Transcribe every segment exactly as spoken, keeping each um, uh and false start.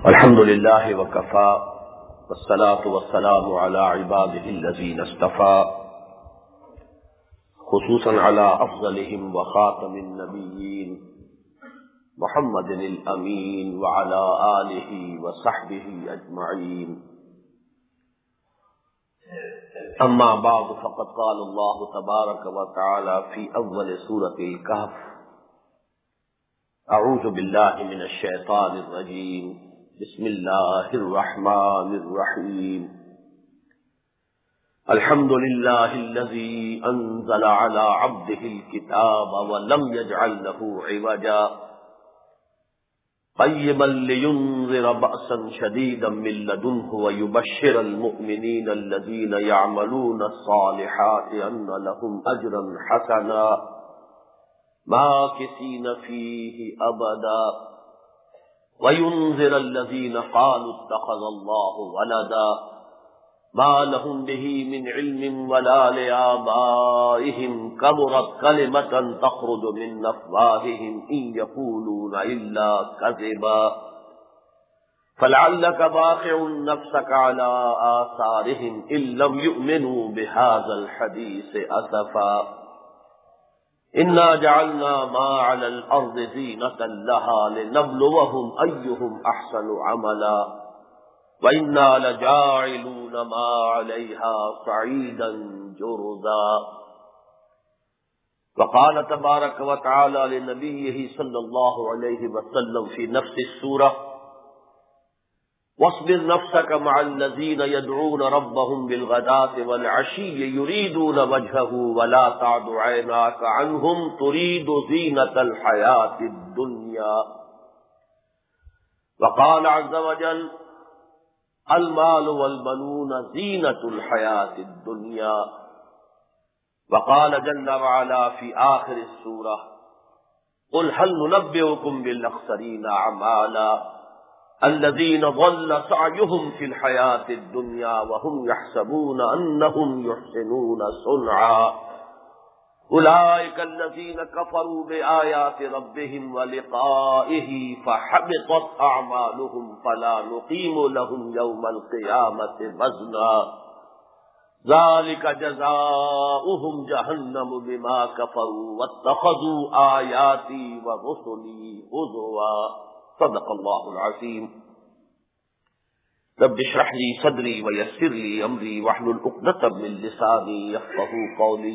الحمد لله وكفى والصلاة والسلام على عباده الذين اصطفى خصوصا على أفضلهم وخاتم النبيين محمد الأمين وعلى آله وصحبه أجمعين. أما بعد فقد قال الله تبارك وتعالى في أول سورة الكهف: أعوذ بالله من الشيطان الرجيم، بسم الله الرحمن الرحيم. الحمد لله الذي أنزل على عبده الكتاب ولم يجعل له عوجا قيما لينذر بأسا شديدا من لدنه ويبشر المؤمنين الذين يعملون الصالحات أن لهم أجرا حسنا ماكثين فيه أبدا وينذر الذين قالوا اتخذ الله ولدا ما لهم به من علم ولا لآبائهم كبرت كلمة تخرج من أفواههم إن يقولون إلا كذبا فلعلك باخع نفسك على آثارهم إن لم يؤمنوا بهذا الحديث أسفا إنا جعلنا ما على الأرض زينة لها لنبلوهم أيهم أحسن عملا وإنا لجاعلون ما عليها صعيدا جرذا. وقال تبارك وتعالى لنبيه صلى الله عليه وسلم في نفس السورة: واصبر نفسك مع الذين يدعون ربهم بالغداة والعشي يريدون وجهه ولا تعد عيناك عنهم تريد زينة الحياة الدنيا. وقال عز وجل: المال والبنون زينة الحياة الدنيا. وقال جل وعلا في آخر السورة: قل هل ننبئكم بالأخسرين أعمالا الذين ضل سعيهم في الحياة الدنيا وهم يحسبون أنهم يحسنون صنعا أولئك الذين كفروا بآيات ربهم ولقائه فحبطت أعمالهم فلا نقيم لهم يوم القيامة وزنا ذلك جزاؤهم جهنم بما كفروا واتخذوا آياتي ورسلي هزوا. صدق اللہ العظیم. رب اشرح لي صدری ويسر لي امری واحلل عقدۃ من لسانی يفقهوا قولی.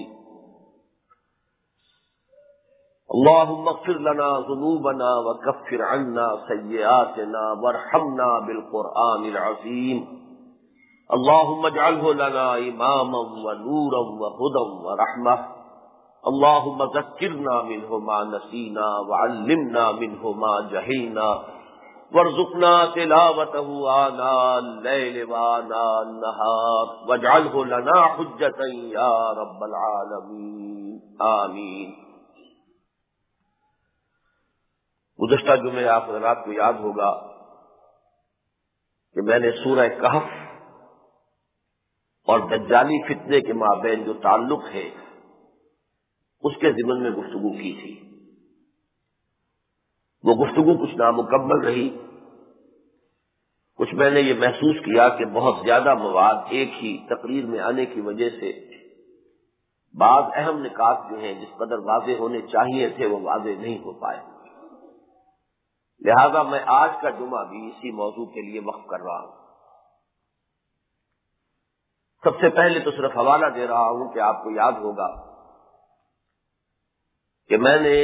اللهم اغفر لنا ذنوبنا وكفر عنا سيئاتنا وارحمنا بالقرآن العظيم. اللهم اجعله لنا إماما ونورا وهدى ورحمة. اللهم ذكرنا منه ما نسينا وعلمنا منه ما جهلنا وارزقنا تلاوته آناء الليل وآناء النهار واجعله لنا حجة يا رب العالمين آمين. گزشتہ جمعے آپ حضرات کو یاد ہوگا کہ میں نے سورہ کہف اور دجالی فتنے کے مابین جو تعلق ہے اس کے ضمن میں گفتگو کی تھی. وہ گفتگو کچھ نامکمل رہی. کچھ میں نے یہ محسوس کیا کہ بہت زیادہ مواد ایک ہی تقریر میں آنے کی وجہ سے بعض اہم نکات جو ہیں جس قدر واضح ہونے چاہیے تھے وہ واضح نہیں ہو پائے. لہذا میں آج کا جمعہ بھی اسی موضوع کے لیے وقف کر رہا ہوں. سب سے پہلے تو صرف حوالہ دے رہا ہوں کہ آپ کو یاد ہوگا کہ میں نے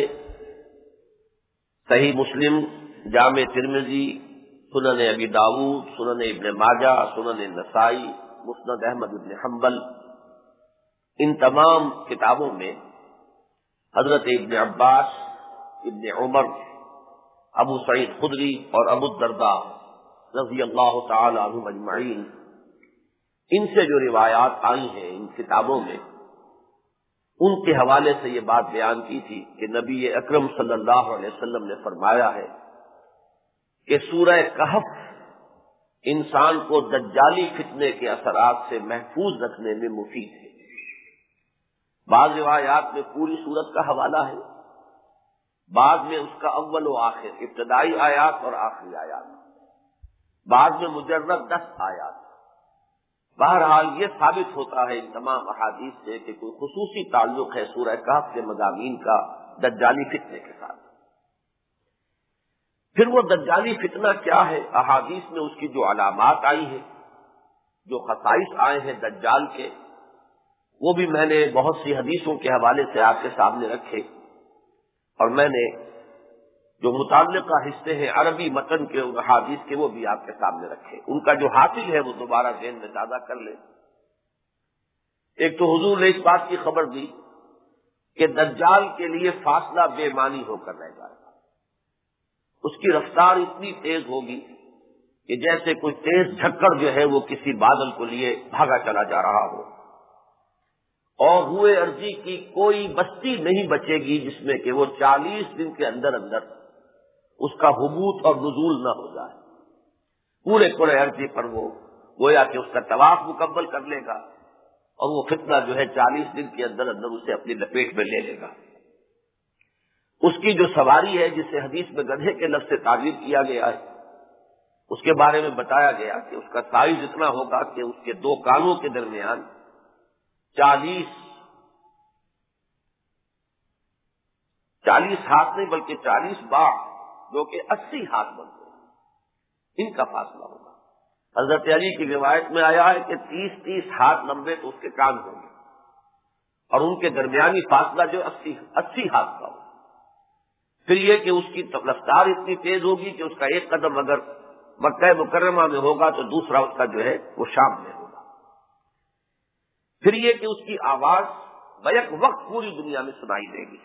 صحیح مسلم، جامع ترمذی، سنن ابی داؤد، سنن ابن ماجہ، سنن نسائی، مسند احمد بن حنبل، ان تمام کتابوں میں حضرت ابن عباس، ابن عمر، ابو سعید خدری اور ابو الدرداء رضی اللہ تعالی عنہم اجمعین ان سے جو روایات آئی ہیں ان کتابوں میں، ان کے حوالے سے یہ بات بیان کی تھی کہ نبی اکرم صلی اللہ علیہ وسلم نے فرمایا ہے کہ سورہ کہف انسان کو دجالی فتنے کے اثرات سے محفوظ رکھنے میں مفید ہے. بعض روایات میں پوری سورت کا حوالہ ہے، بعض میں اس کا اول و آخر، ابتدائی آیات اور آخری آیات. بعض میں مجرد دس آیات۔ بہرحال یہ ثابت ہوتا ہے ان تمام احادیث سے کہ کوئی خصوصی تعلق ہے سورہ کہف کے مضامین کا دجالی فتنے کے ساتھ۔ پھر وہ دجالی فتنہ کیا ہے؟ احادیث میں اس کی جو علامات آئی ہیں، جو خصائص آئے ہیں دجال کے، وہ بھی میں نے بہت سی حدیثوں کے حوالے سے آپ کے سامنے رکھے، اور میں نے جو متعلقہ حصے ہیں عربی متن کے اور احادیث کے وہ بھی آپ کے سامنے رکھے۔ ان کا جو حاصل ہے وہ دوبارہ ذہن میں تازہ کر لیں۔ ایک تو حضور نے اس بات کی خبر دی کہ دجال کے لیے فاصلہ بے معنی ہو کر رہ جائے گا، اس کی رفتار اتنی تیز ہوگی کہ جیسے کوئی تیز جھکڑ جو ہے وہ کسی بادل کو لیے بھاگا چلا جا رہا ہو، اور روئے ارضی کی کوئی بستی نہیں بچے گی جس میں کہ وہ چالیس دن کے اندر اندر اس کا حبوط اور نزول نہ ہو جائے۔ پورے پورے عرضی پر وہ گویا کہ اس کا طواف مکمل کر لے گا، اور وہ فتنہ جو ہے چالیس دن کے اندر اندر اسے اپنی لپیٹ میں لے لے گا۔ اس کی جو سواری ہے جسے حدیث میں گدھے کے لفظ سے تعبیر کیا گیا ہے، اس کے بارے میں بتایا گیا کہ اس کا سائز اتنا ہوگا کہ اس کے دو کانوں کے درمیان چالیس چالیس ہاتھ نہیں بلکہ چالیس باغ جو کہ اسی ہاتھ بنتے ہیں، ان کا فاصلہ ہوگا۔ حضرت علی کی روایت میں آیا ہے کہ تیس تیس ہاتھ لمبے تو اس کے کان ہوں گے، اور ان کے درمیانی فاصلہ جو اسی اسی ہاتھ کا ہوگا۔ پھر یہ کہ اس کی رفتار اتنی تیز ہوگی کہ اس کا ایک قدم اگر مکہ مکرمہ میں ہوگا تو دوسرا اس کا جو ہے وہ شام میں ہوگا۔ پھر یہ کہ اس کی آواز بیک وقت پوری دنیا میں سنائی دے گی۔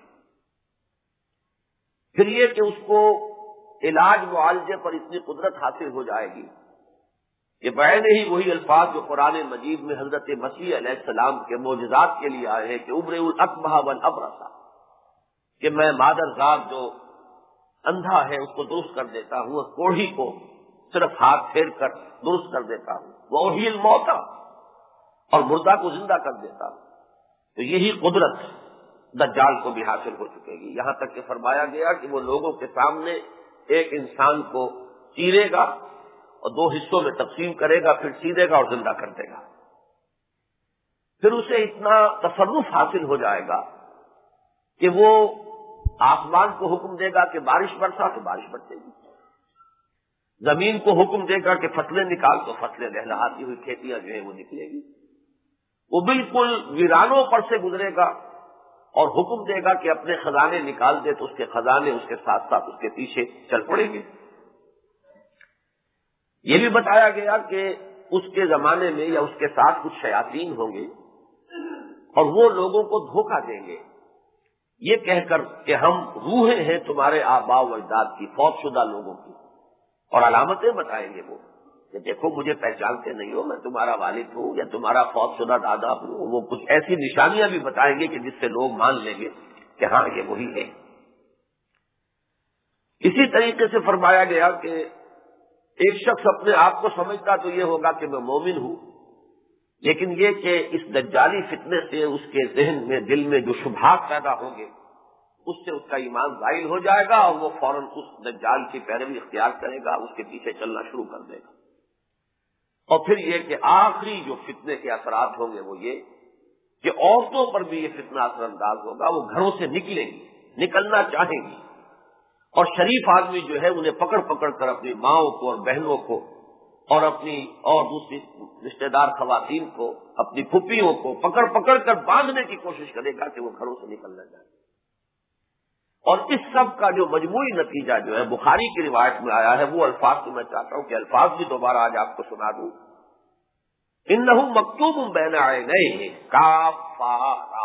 پھر یہ کہ اس کو علاج معالجے پر اتنی قدرت حاصل ہو جائے گی کہ بعین ہی وہی الفاظ جو قرآن مجید میں حضرت مسیح علیہ السلام کے معجزات کے لیے آئے ہیں کہ ابرئ الاکمہ والابرص، کہ میں مادرزاد جو اندھا ہے اس کو درست کر دیتا ہوں، اور کوڑھی کو صرف ہاتھ پھیر کر درست کر دیتا ہوں، واحیی الموتیٰ، اور مردہ کو زندہ کر دیتا ہوں۔ تو یہی قدرت دجال کو بھی حاصل ہو چکے گی، یہاں تک کہ فرمایا گیا کہ وہ لوگوں کے سامنے ایک انسان کو چیرے گا اور دو حصوں میں تقسیم کرے گا، پھر سیدھے گا اور زندہ کر دے گا۔ پھر اسے اتنا تصرف حاصل ہو جائے گا کہ وہ آسمان کو حکم دے گا کہ بارش برسا تو بارش برسے گی، زمین کو حکم دے گا کہ فصلیں نکال تو فصلیں لہلہاتی ہوئی کھیتیاں جو ہیں وہ نکلے گی۔ وہ بالکل ویرانوں پر سے گزرے گا اور حکم دے گا کہ اپنے خزانے نکال دے تو اس کے خزانے اس کے ساتھ ساتھ اس کے پیچھے چل پڑیں گے۔ یہ بھی بتایا گیا کہ اس کے زمانے میں یا اس کے ساتھ کچھ شیاطین ہوں گے اور وہ لوگوں کو دھوکہ دیں گے یہ کہہ کر کہ ہم روحیں ہیں تمہارے آباء و اجداد کی، فوت شدہ لوگوں کی، اور علامتیں بتائیں گے وہ کہ دیکھو مجھے پہچانتے نہیں ہو، میں تمہارا والد ہوں یا تمہارا فوت شدہ دادا ہوں۔ وہ کچھ ایسی نشانیاں بھی بتائیں گے کہ جس سے لوگ مان لیں گے کہ ہاں یہ وہی ہے۔ اسی طریقے سے فرمایا گیا کہ ایک شخص اپنے آپ کو سمجھتا تو یہ ہوگا کہ میں مومن ہوں، لیکن یہ کہ اس دجالی فتنے سے اس کے ذہن میں دل میں جو شبہات پیدا ہوں گے اس سے اس کا ایمان زائل ہو جائے گا، اور وہ فوراً اس دجال کی پیروی اختیار کرے گا، اس کے پیچھے چلنا شروع کر دے گا۔ اور پھر یہ کہ آخری جو فتنے کے اثرات ہوں گے وہ یہ کہ عورتوں پر بھی یہ فتنہ اثر انداز ہوگا، وہ گھروں سے نکلیں گی، نکلنا چاہیں گی، اور شریف آدمی جو ہے انہیں پکڑ پکڑ کر اپنی ماؤں کو اور بہنوں کو اور اپنی اور دوسری رشتہ دار خواتین کو، اپنی پھپھیوں کو پکڑ پکڑ کر باندھنے کی کوشش کرے گا کہ وہ گھروں سے نکل نہ جائے۔ اور اس سب کا جو مجموعی نتیجہ جو ہے بخاری کی روایت میں آیا ہے، وہ الفاظ تو میں چاہتا ہوں کہ الفاظ بھی دوبارہ آج آپ کو سنا دوں۔ انہ مکتوب بین عینیہ کافارا،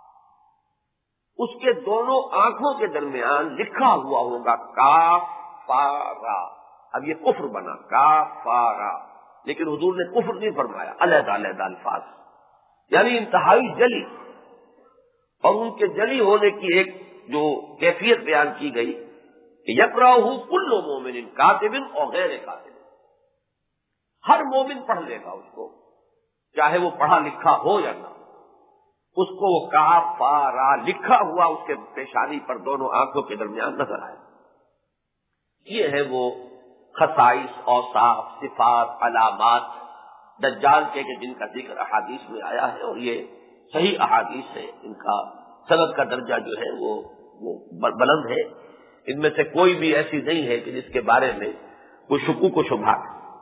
اس کے دونوں آنکھوں کے درمیان لکھا ہوا ہوگا کافارا۔ اب یہ کفر بنا کافارا، لیکن حضور نے کفر نہیں فرمایا، علیحدہ علیحدہ الفاظ، یعنی انتہائی جلی، اور ان کے جلی ہونے کی ایک جو کیفیت بیان کی گئی کہ یقرأہ کل مومن کاتب اور غیر کاتب، ہر مومن پڑھ لے گا اس کو، چاہے وہ پڑھا لکھا ہو یا نہ، اس کو کافارا لکھا ہوا اس کے پیشانی پر دونوں آنکھوں کے درمیان نظر آئے۔ یہ ہے وہ خصائص، اوصاف، صفات، علامات دجال کے کہ جن کا ذکر احادیث میں آیا ہے، اور یہ صحیح احادیث ہے، ان کا سند کا درجہ جو ہے وہ وہ بلند ہے، ان میں سے کوئی بھی ایسی نہیں ہے کہ جس کے بارے میں کوئی شکوک و شبہات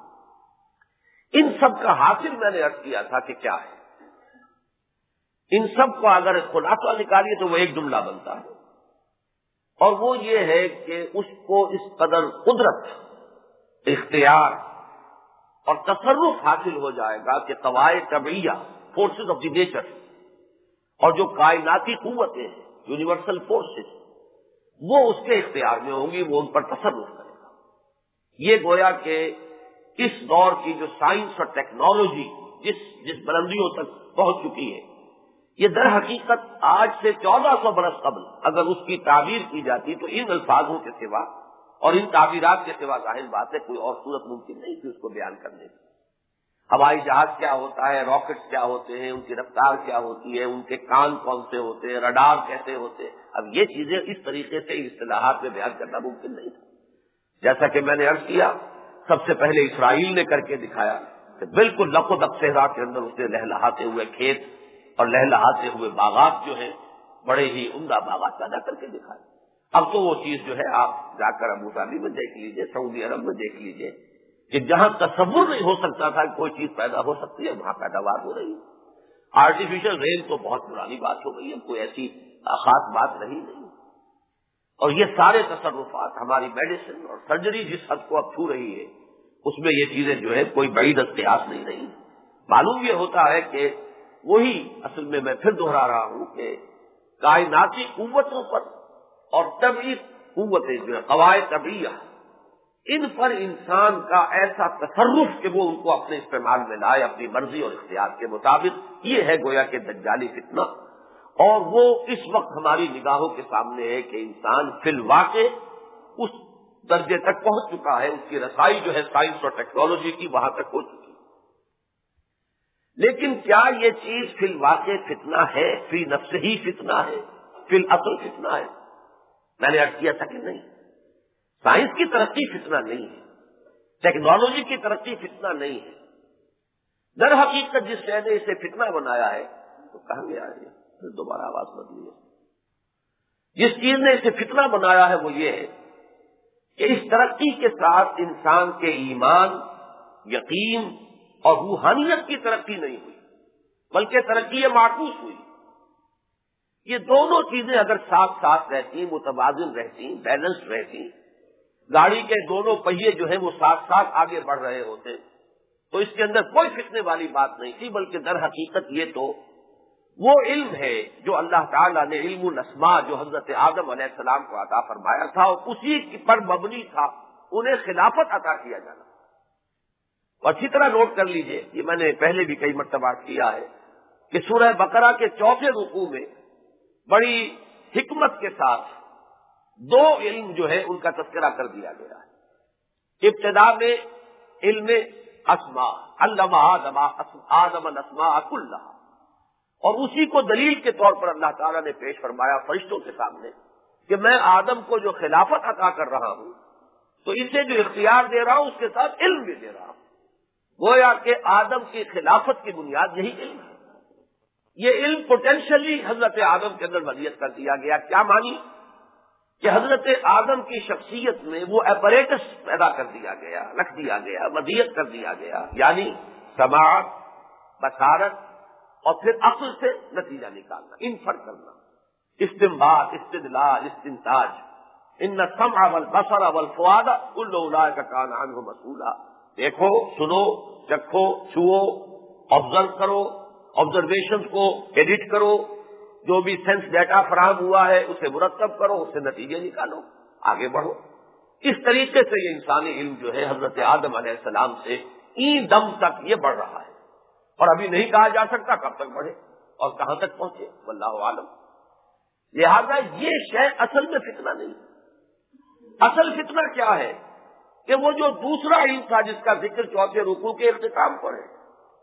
ہے۔ ان سب کا حاصل میں نے عرض کیا تھا کہ کیا ہے، ان سب کو اگر خلاصہ نکالیے تو وہ ایک جملہ بنتا ہے، اور وہ یہ ہے کہ اس کو اس قدر قدرت، اختیار اور تصرف حاصل ہو جائے گا کہ قواعد طبعیہ، فورسز آف دی نیچر، اور جو کائناتی قوتیں ہیں، یونیورسل فورسز، وہ اس کے اختیار میں ہوں گی، وہ ان پر تصرف کرے گا۔ یہ گویا کہ اس دور کی جو سائنس اور ٹیکنالوجی جس جس بلندیوں تک پہنچ چکی ہے، یہ در حقیقت آج سے چودہ سو برس قبل اگر اس کی تعبیر کی جاتی تو ان الفاظوں کے سوا اور ان تعبیرات کے سوا ظاہر بات ہے کوئی اور صورت ممکن نہیں تھی اس کو بیان کرنے کی۔ ہوائی جہاز کیا ہوتا ہے، راکٹس کیا ہوتے ہیں، ان کی رفتار کیا ہوتی ہے، ان کے کان کون سے ہوتے ہیں، رڈار کیسے ہوتے ہیں، اب یہ چیزیں اس طریقے سے اصطلاحات میں بیان کرنا ممکن نہیں تھا۔ جیسا کہ میں نے عرض کیا، سب سے پہلے اسرائیل نے کر کے دکھایا کہ بالکل لق و دق صحرا کے اندر اس نے لہلہاتے ہوئے کھیت اور لہلہاتے ہوئے باغات جو ہیں، بڑے ہی عمدہ باغات پیدا کر کے دکھائے۔ اب تو وہ چیز جو ہے آپ جا کر ابو ظبی میں دیکھ لیجئے، سعودی عرب میں دیکھ لیجئے کہ جہاں تصور نہیں ہو سکتا تھا کہ کوئی چیز پیدا ہو سکتی ہے، وہاں پیداوار ہو رہی ہے۔ آرٹیفیشل رین تو بہت پرانی بات ہو گئی ہے، کوئی ایسی خاص بات رہی نہیں، اور یہ سارے تصرفات، ہماری میڈیسن اور سرجری جس حد کو اب چھو رہی ہے، اس میں یہ چیزیں جو ہے کوئی بعید قیاس نہیں رہی۔ معلوم یہ ہوتا ہے کہ وہی اصل میں میں پھر دہرا رہا ہوں کہ کائناتی قوتوں پر اور طبعی قوتیں جو ہے، قواعد طبعیہ، ان پر انسان کا ایسا تصرف کہ وہ ان کو اپنے استعمال میں لائے اپنی مرضی اور اختیار کے مطابق، یہ ہے گویا کہ دجالی فتنہ، اور وہ اس وقت ہماری نگاہوں کے سامنے ہے کہ انسان فی الواقع اس درجے تک پہنچ چکا ہے، اس کی رسائی جو ہے سائنس اور ٹیکنالوجی کی وہاں تک ہو چکی ہے۔ لیکن کیا یہ چیز فی الواقع فتنہ ہے، فی نفس ہی فتنہ ہے، فی الاصل فتنہ ہے؟ میں نے عرض کیا تھا کہ نہیں، سائنس کی ترقی فتنہ نہیں ہے، ٹیکنالوجی کی ترقی فتنہ نہیں ہے۔ در حقیقت جس شے نے اسے فتنہ بنایا ہے تو کہاں گیا ہے، پھر دوبارہ آواز بدلی ہے، جس چیز نے اسے فتنہ بنایا ہے وہ یہ ہے کہ اس ترقی کے ساتھ انسان کے ایمان، یقین اور روحانیت کی ترقی نہیں ہوئی، بلکہ ترقی معکوس ہوئی۔ یہ دونوں چیزیں اگر ساتھ ساتھ رہتی، متوازن رہتی، بیلنس رہتی، گاڑی کے دونوں پہیے جو ہیں وہ ساتھ ساتھ آگے بڑھ رہے ہوتے تو اس کے اندر کوئی فتنے والی بات نہیں تھی، بلکہ در حقیقت یہ تو وہ علم ہے جو اللہ تعالیٰ نے علم الاسماء جو حضرت آدم علیہ السلام کو عطا فرمایا تھا اور اسی پر مبنی تھا انہیں خلافت عطا کیا جانا۔ اور اچھی طرح نوٹ کر لیجئے، یہ میں نے پہلے بھی کئی مرتبہ کیا ہے کہ سورہ بقرہ کے چوتھے رکوع میں بڑی حکمت کے ساتھ دو علم جو ہے ان کا تذکرہ کر دیا گیا ہے۔ ابتدا میں علم اسماء، علم آدم آدم الاسماء کلھا، اور اسی کو دلیل کے طور پر اللہ تعالیٰ نے پیش فرمایا فرشتوں کے سامنے کہ میں آدم کو جو خلافت عطا کر رہا ہوں تو اسے جو اختیار دے رہا ہوں اس کے ساتھ علم بھی دے رہا ہوں۔ گویا کہ آدم کی خلافت کی بنیاد یہی علم ہے۔ یہ علم پوٹینشلی حضرت آدم کے اندر وضعیت کر دیا گیا۔ کیا مانی کہ حضرت آدم کی شخصیت میں وہ ایپریٹس پیدا کر دیا گیا، رکھ دیا گیا، وضعیت کر دیا گیا، یعنی سماعت، بصارت اور پھر عقل سے نتیجہ نکالنا، انفر کرنا، استنباط، استدلال، استنتاج۔ ان السمع والبصر والفؤاد کل اولئک کان عنہ مسئولا۔ دیکھو، سنو، چکھو، چھوؤ، آبزرو کرو، آبزرویشن کو ایڈٹ کرو، جو بھی سینس ڈیٹا فراہم ہوا ہے اسے مرتب کرو، اس سے نتیجے نکالو، آگے بڑھو۔ اس طریقے سے یہ انسانی علم جو ہے حضرت آدم علیہ السلام سے این دم تک یہ بڑھ رہا ہے، اور ابھی نہیں کہا جا سکتا کب تک بڑھے اور کہاں تک پہنچے، واللہ عالم۔ لہذا یہ شے اصل میں فتنہ نہیں۔ اصل فتنہ کیا ہے کہ وہ جو دوسرا علم تھا جس کا ذکر چوتھے رکوع کے اختتام پر ہے،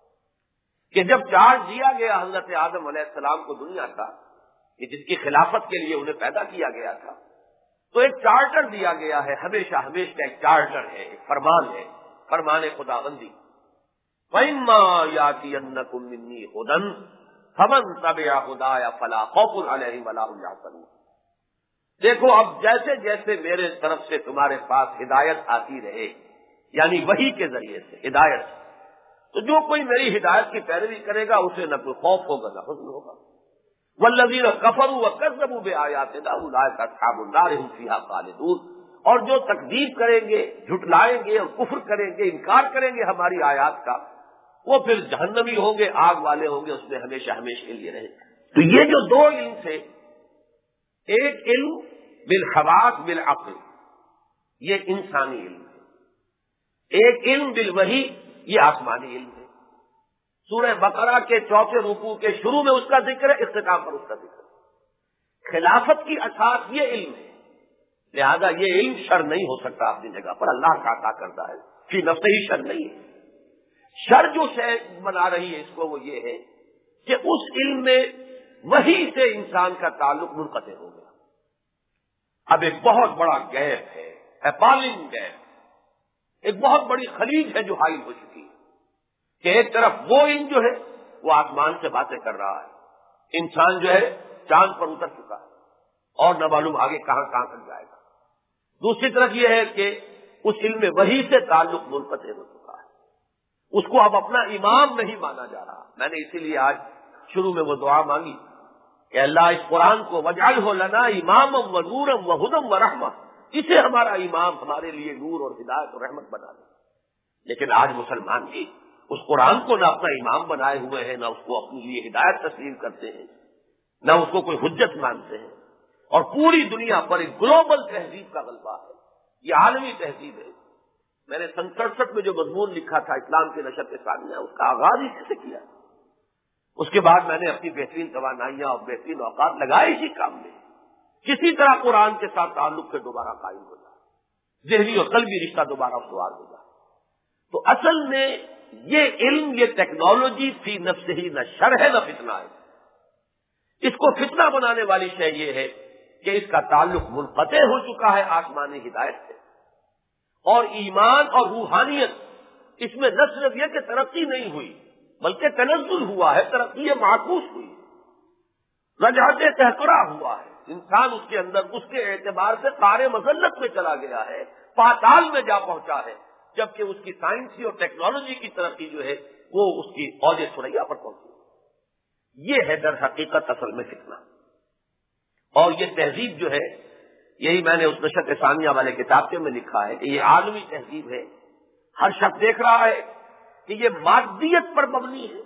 کہ جب چارج دیا گیا حضرت آدم علیہ السلام کو دنیا کا کہ جس کی خلافت کے لیے انہیں پیدا کیا گیا تھا، تو ایک چارٹر دیا گیا ہے، ہمیشہ ہمیشہ کا ایک چارٹر ہے، ایک فرمان ہے، فرمان خداوندی۔ فَإِمَّا يَأْتِيَنَّكُم مِّنِّي هُدًى فَمَن تَبِعَ هُدَايَ فَلَا خَوْفٌ عَلَيْهِمْ وَلَا هُمْ يَحْزَنُونَ۔ دیکھو اب جیسے جیسے میرے طرف سے تمہارے پاس ہدایت آتی رہے، یعنی وحی کے ذریعے سے ہدایت، تو جو کوئی میری ہدایت کی پیروی کرے گا اسے نہ کوئی خوف ہوگا نہ حزن ہوگا۔ والذین کفروا وکذبوا بآیاتنا اولئک اصحاب النار هم فیہا خالدون، اور جو تکذیب کریں گے، جھٹلائیں گے اور کفر کریں گے، انکار کریں گے ہماری آیات کا، وہ پھر جہنمی ہوں گے، آگ والے ہوں گے، اس میں ہمیشہ ہمیشہ کے لیے رہیں گے۔ تو یہ جو دو علم تھے، ایک علم بالحواس بالعقل، یہ انسانی علم ہے، ایک علم بالوحی، یہ آسمانی علم ہے۔ سورہ بقرہ کے چوتھے رکوع کے شروع میں اس کا ذکر ہے، اختتام پر اس کا ذکر ہے۔ خلافت کی اساس یہ علم ہے، لہذا یہ علم شر نہیں ہو سکتا اپنی جگہ پر، اللہ کا عطا کرتا ہے، فی نفسہ ہی شر نہیں ہے۔ شر جو شے بنا رہی ہے اس کو وہ یہ ہے کہ اس علم میں وحی سے انسان کا تعلق منقطع ہو گیا۔ اب ایک بہت بڑا گیپ ہے، اپالنگ گیپ، ایک بہت بڑی خلیج ہے جو حائل ہو چکی ہے کہ ایک طرف وہ علم جو ہے وہ آسمان سے باتیں کر رہا ہے، انسان جو ہے چاند پر اتر چکا ہے اور نہ معلوم آگے کہاں کہاں تک جائے گا۔ دوسری طرف یہ ہے کہ اس علم میں وحی سے تعلق منقطع ہو چکا ہے، اس کو اب اپنا امام نہیں مانا جا رہا۔ میں نے اسی لیے آج شروع میں وہ دعا مانگی کہ اللہ اس قرآن کو وجعلہ لنا اماما و نورا و ہدی و رحمہ، اسے ہمارا امام، ہمارے لیے نور اور ہدایت اور رحمت بنا دے۔ لیکن آج مسلمان بھی اس قرآن کو نہ اپنا امام بنائے ہوئے ہیں، نہ اس کو اپنے لیے ہدایت تسلیم کرتے ہیں، نہ اس کو کوئی حجت مانتے ہیں، اور پوری دنیا پر ایک گلوبل تہذیب کا غلبہ ہے، یہ عالمی تہذیب ہے۔ میں نے سن سڑسٹھ میں جو مضمون لکھا تھا اسلام کے نشر کے سامنے، اس کا آغاز ہی سے کیا، اس کے بعد میں نے اپنی بہترین توانائیاں اور بہترین اوقات لگائے اسی کام میں، کسی طرح قرآن کے ساتھ تعلق سے دوبارہ قائم ہو جائے، ذہنی اور قلبی رشتہ دوبارہ استوار ہو جائے۔ تو اصل میں یہ علم، یہ ٹیکنالوجی فی نفس ہی نہ شر ہے نہ فتنہ ہے، اس کو فتنہ بنانے والی شے یہ ہے کہ اس کا تعلق منقطع ہو چکا ہے آسمانی ہدایت سے، اور ایمان اور روحانیت اس میں نہ صرف یہ کہ ترقی نہیں ہوئی بلکہ تنزل ہوا ہے، ترقی معکوس ہوئی، رجعت تہکرہ ہوا ہے، انسان اس کے اندر اس کے اعتبار سے قعر مذلت میں چلا گیا ہے، پاتال میں جا پہنچا ہے، جبکہ اس کی سائنسی اور ٹیکنالوجی کی ترقی جو ہے وہ اس کی اوج ثریا پر پہنچی۔ یہ ہے در حقیقت اصل میں فتنہ، اور یہ تہذیب جو ہے، یہی میں نے اس نشر ثانیہ والے کتابچے میں لکھا ہے کہ یہ عالمی تہذیب ہے، ہر شخص دیکھ رہا ہے کہ یہ مادیت پر مبنی ہے،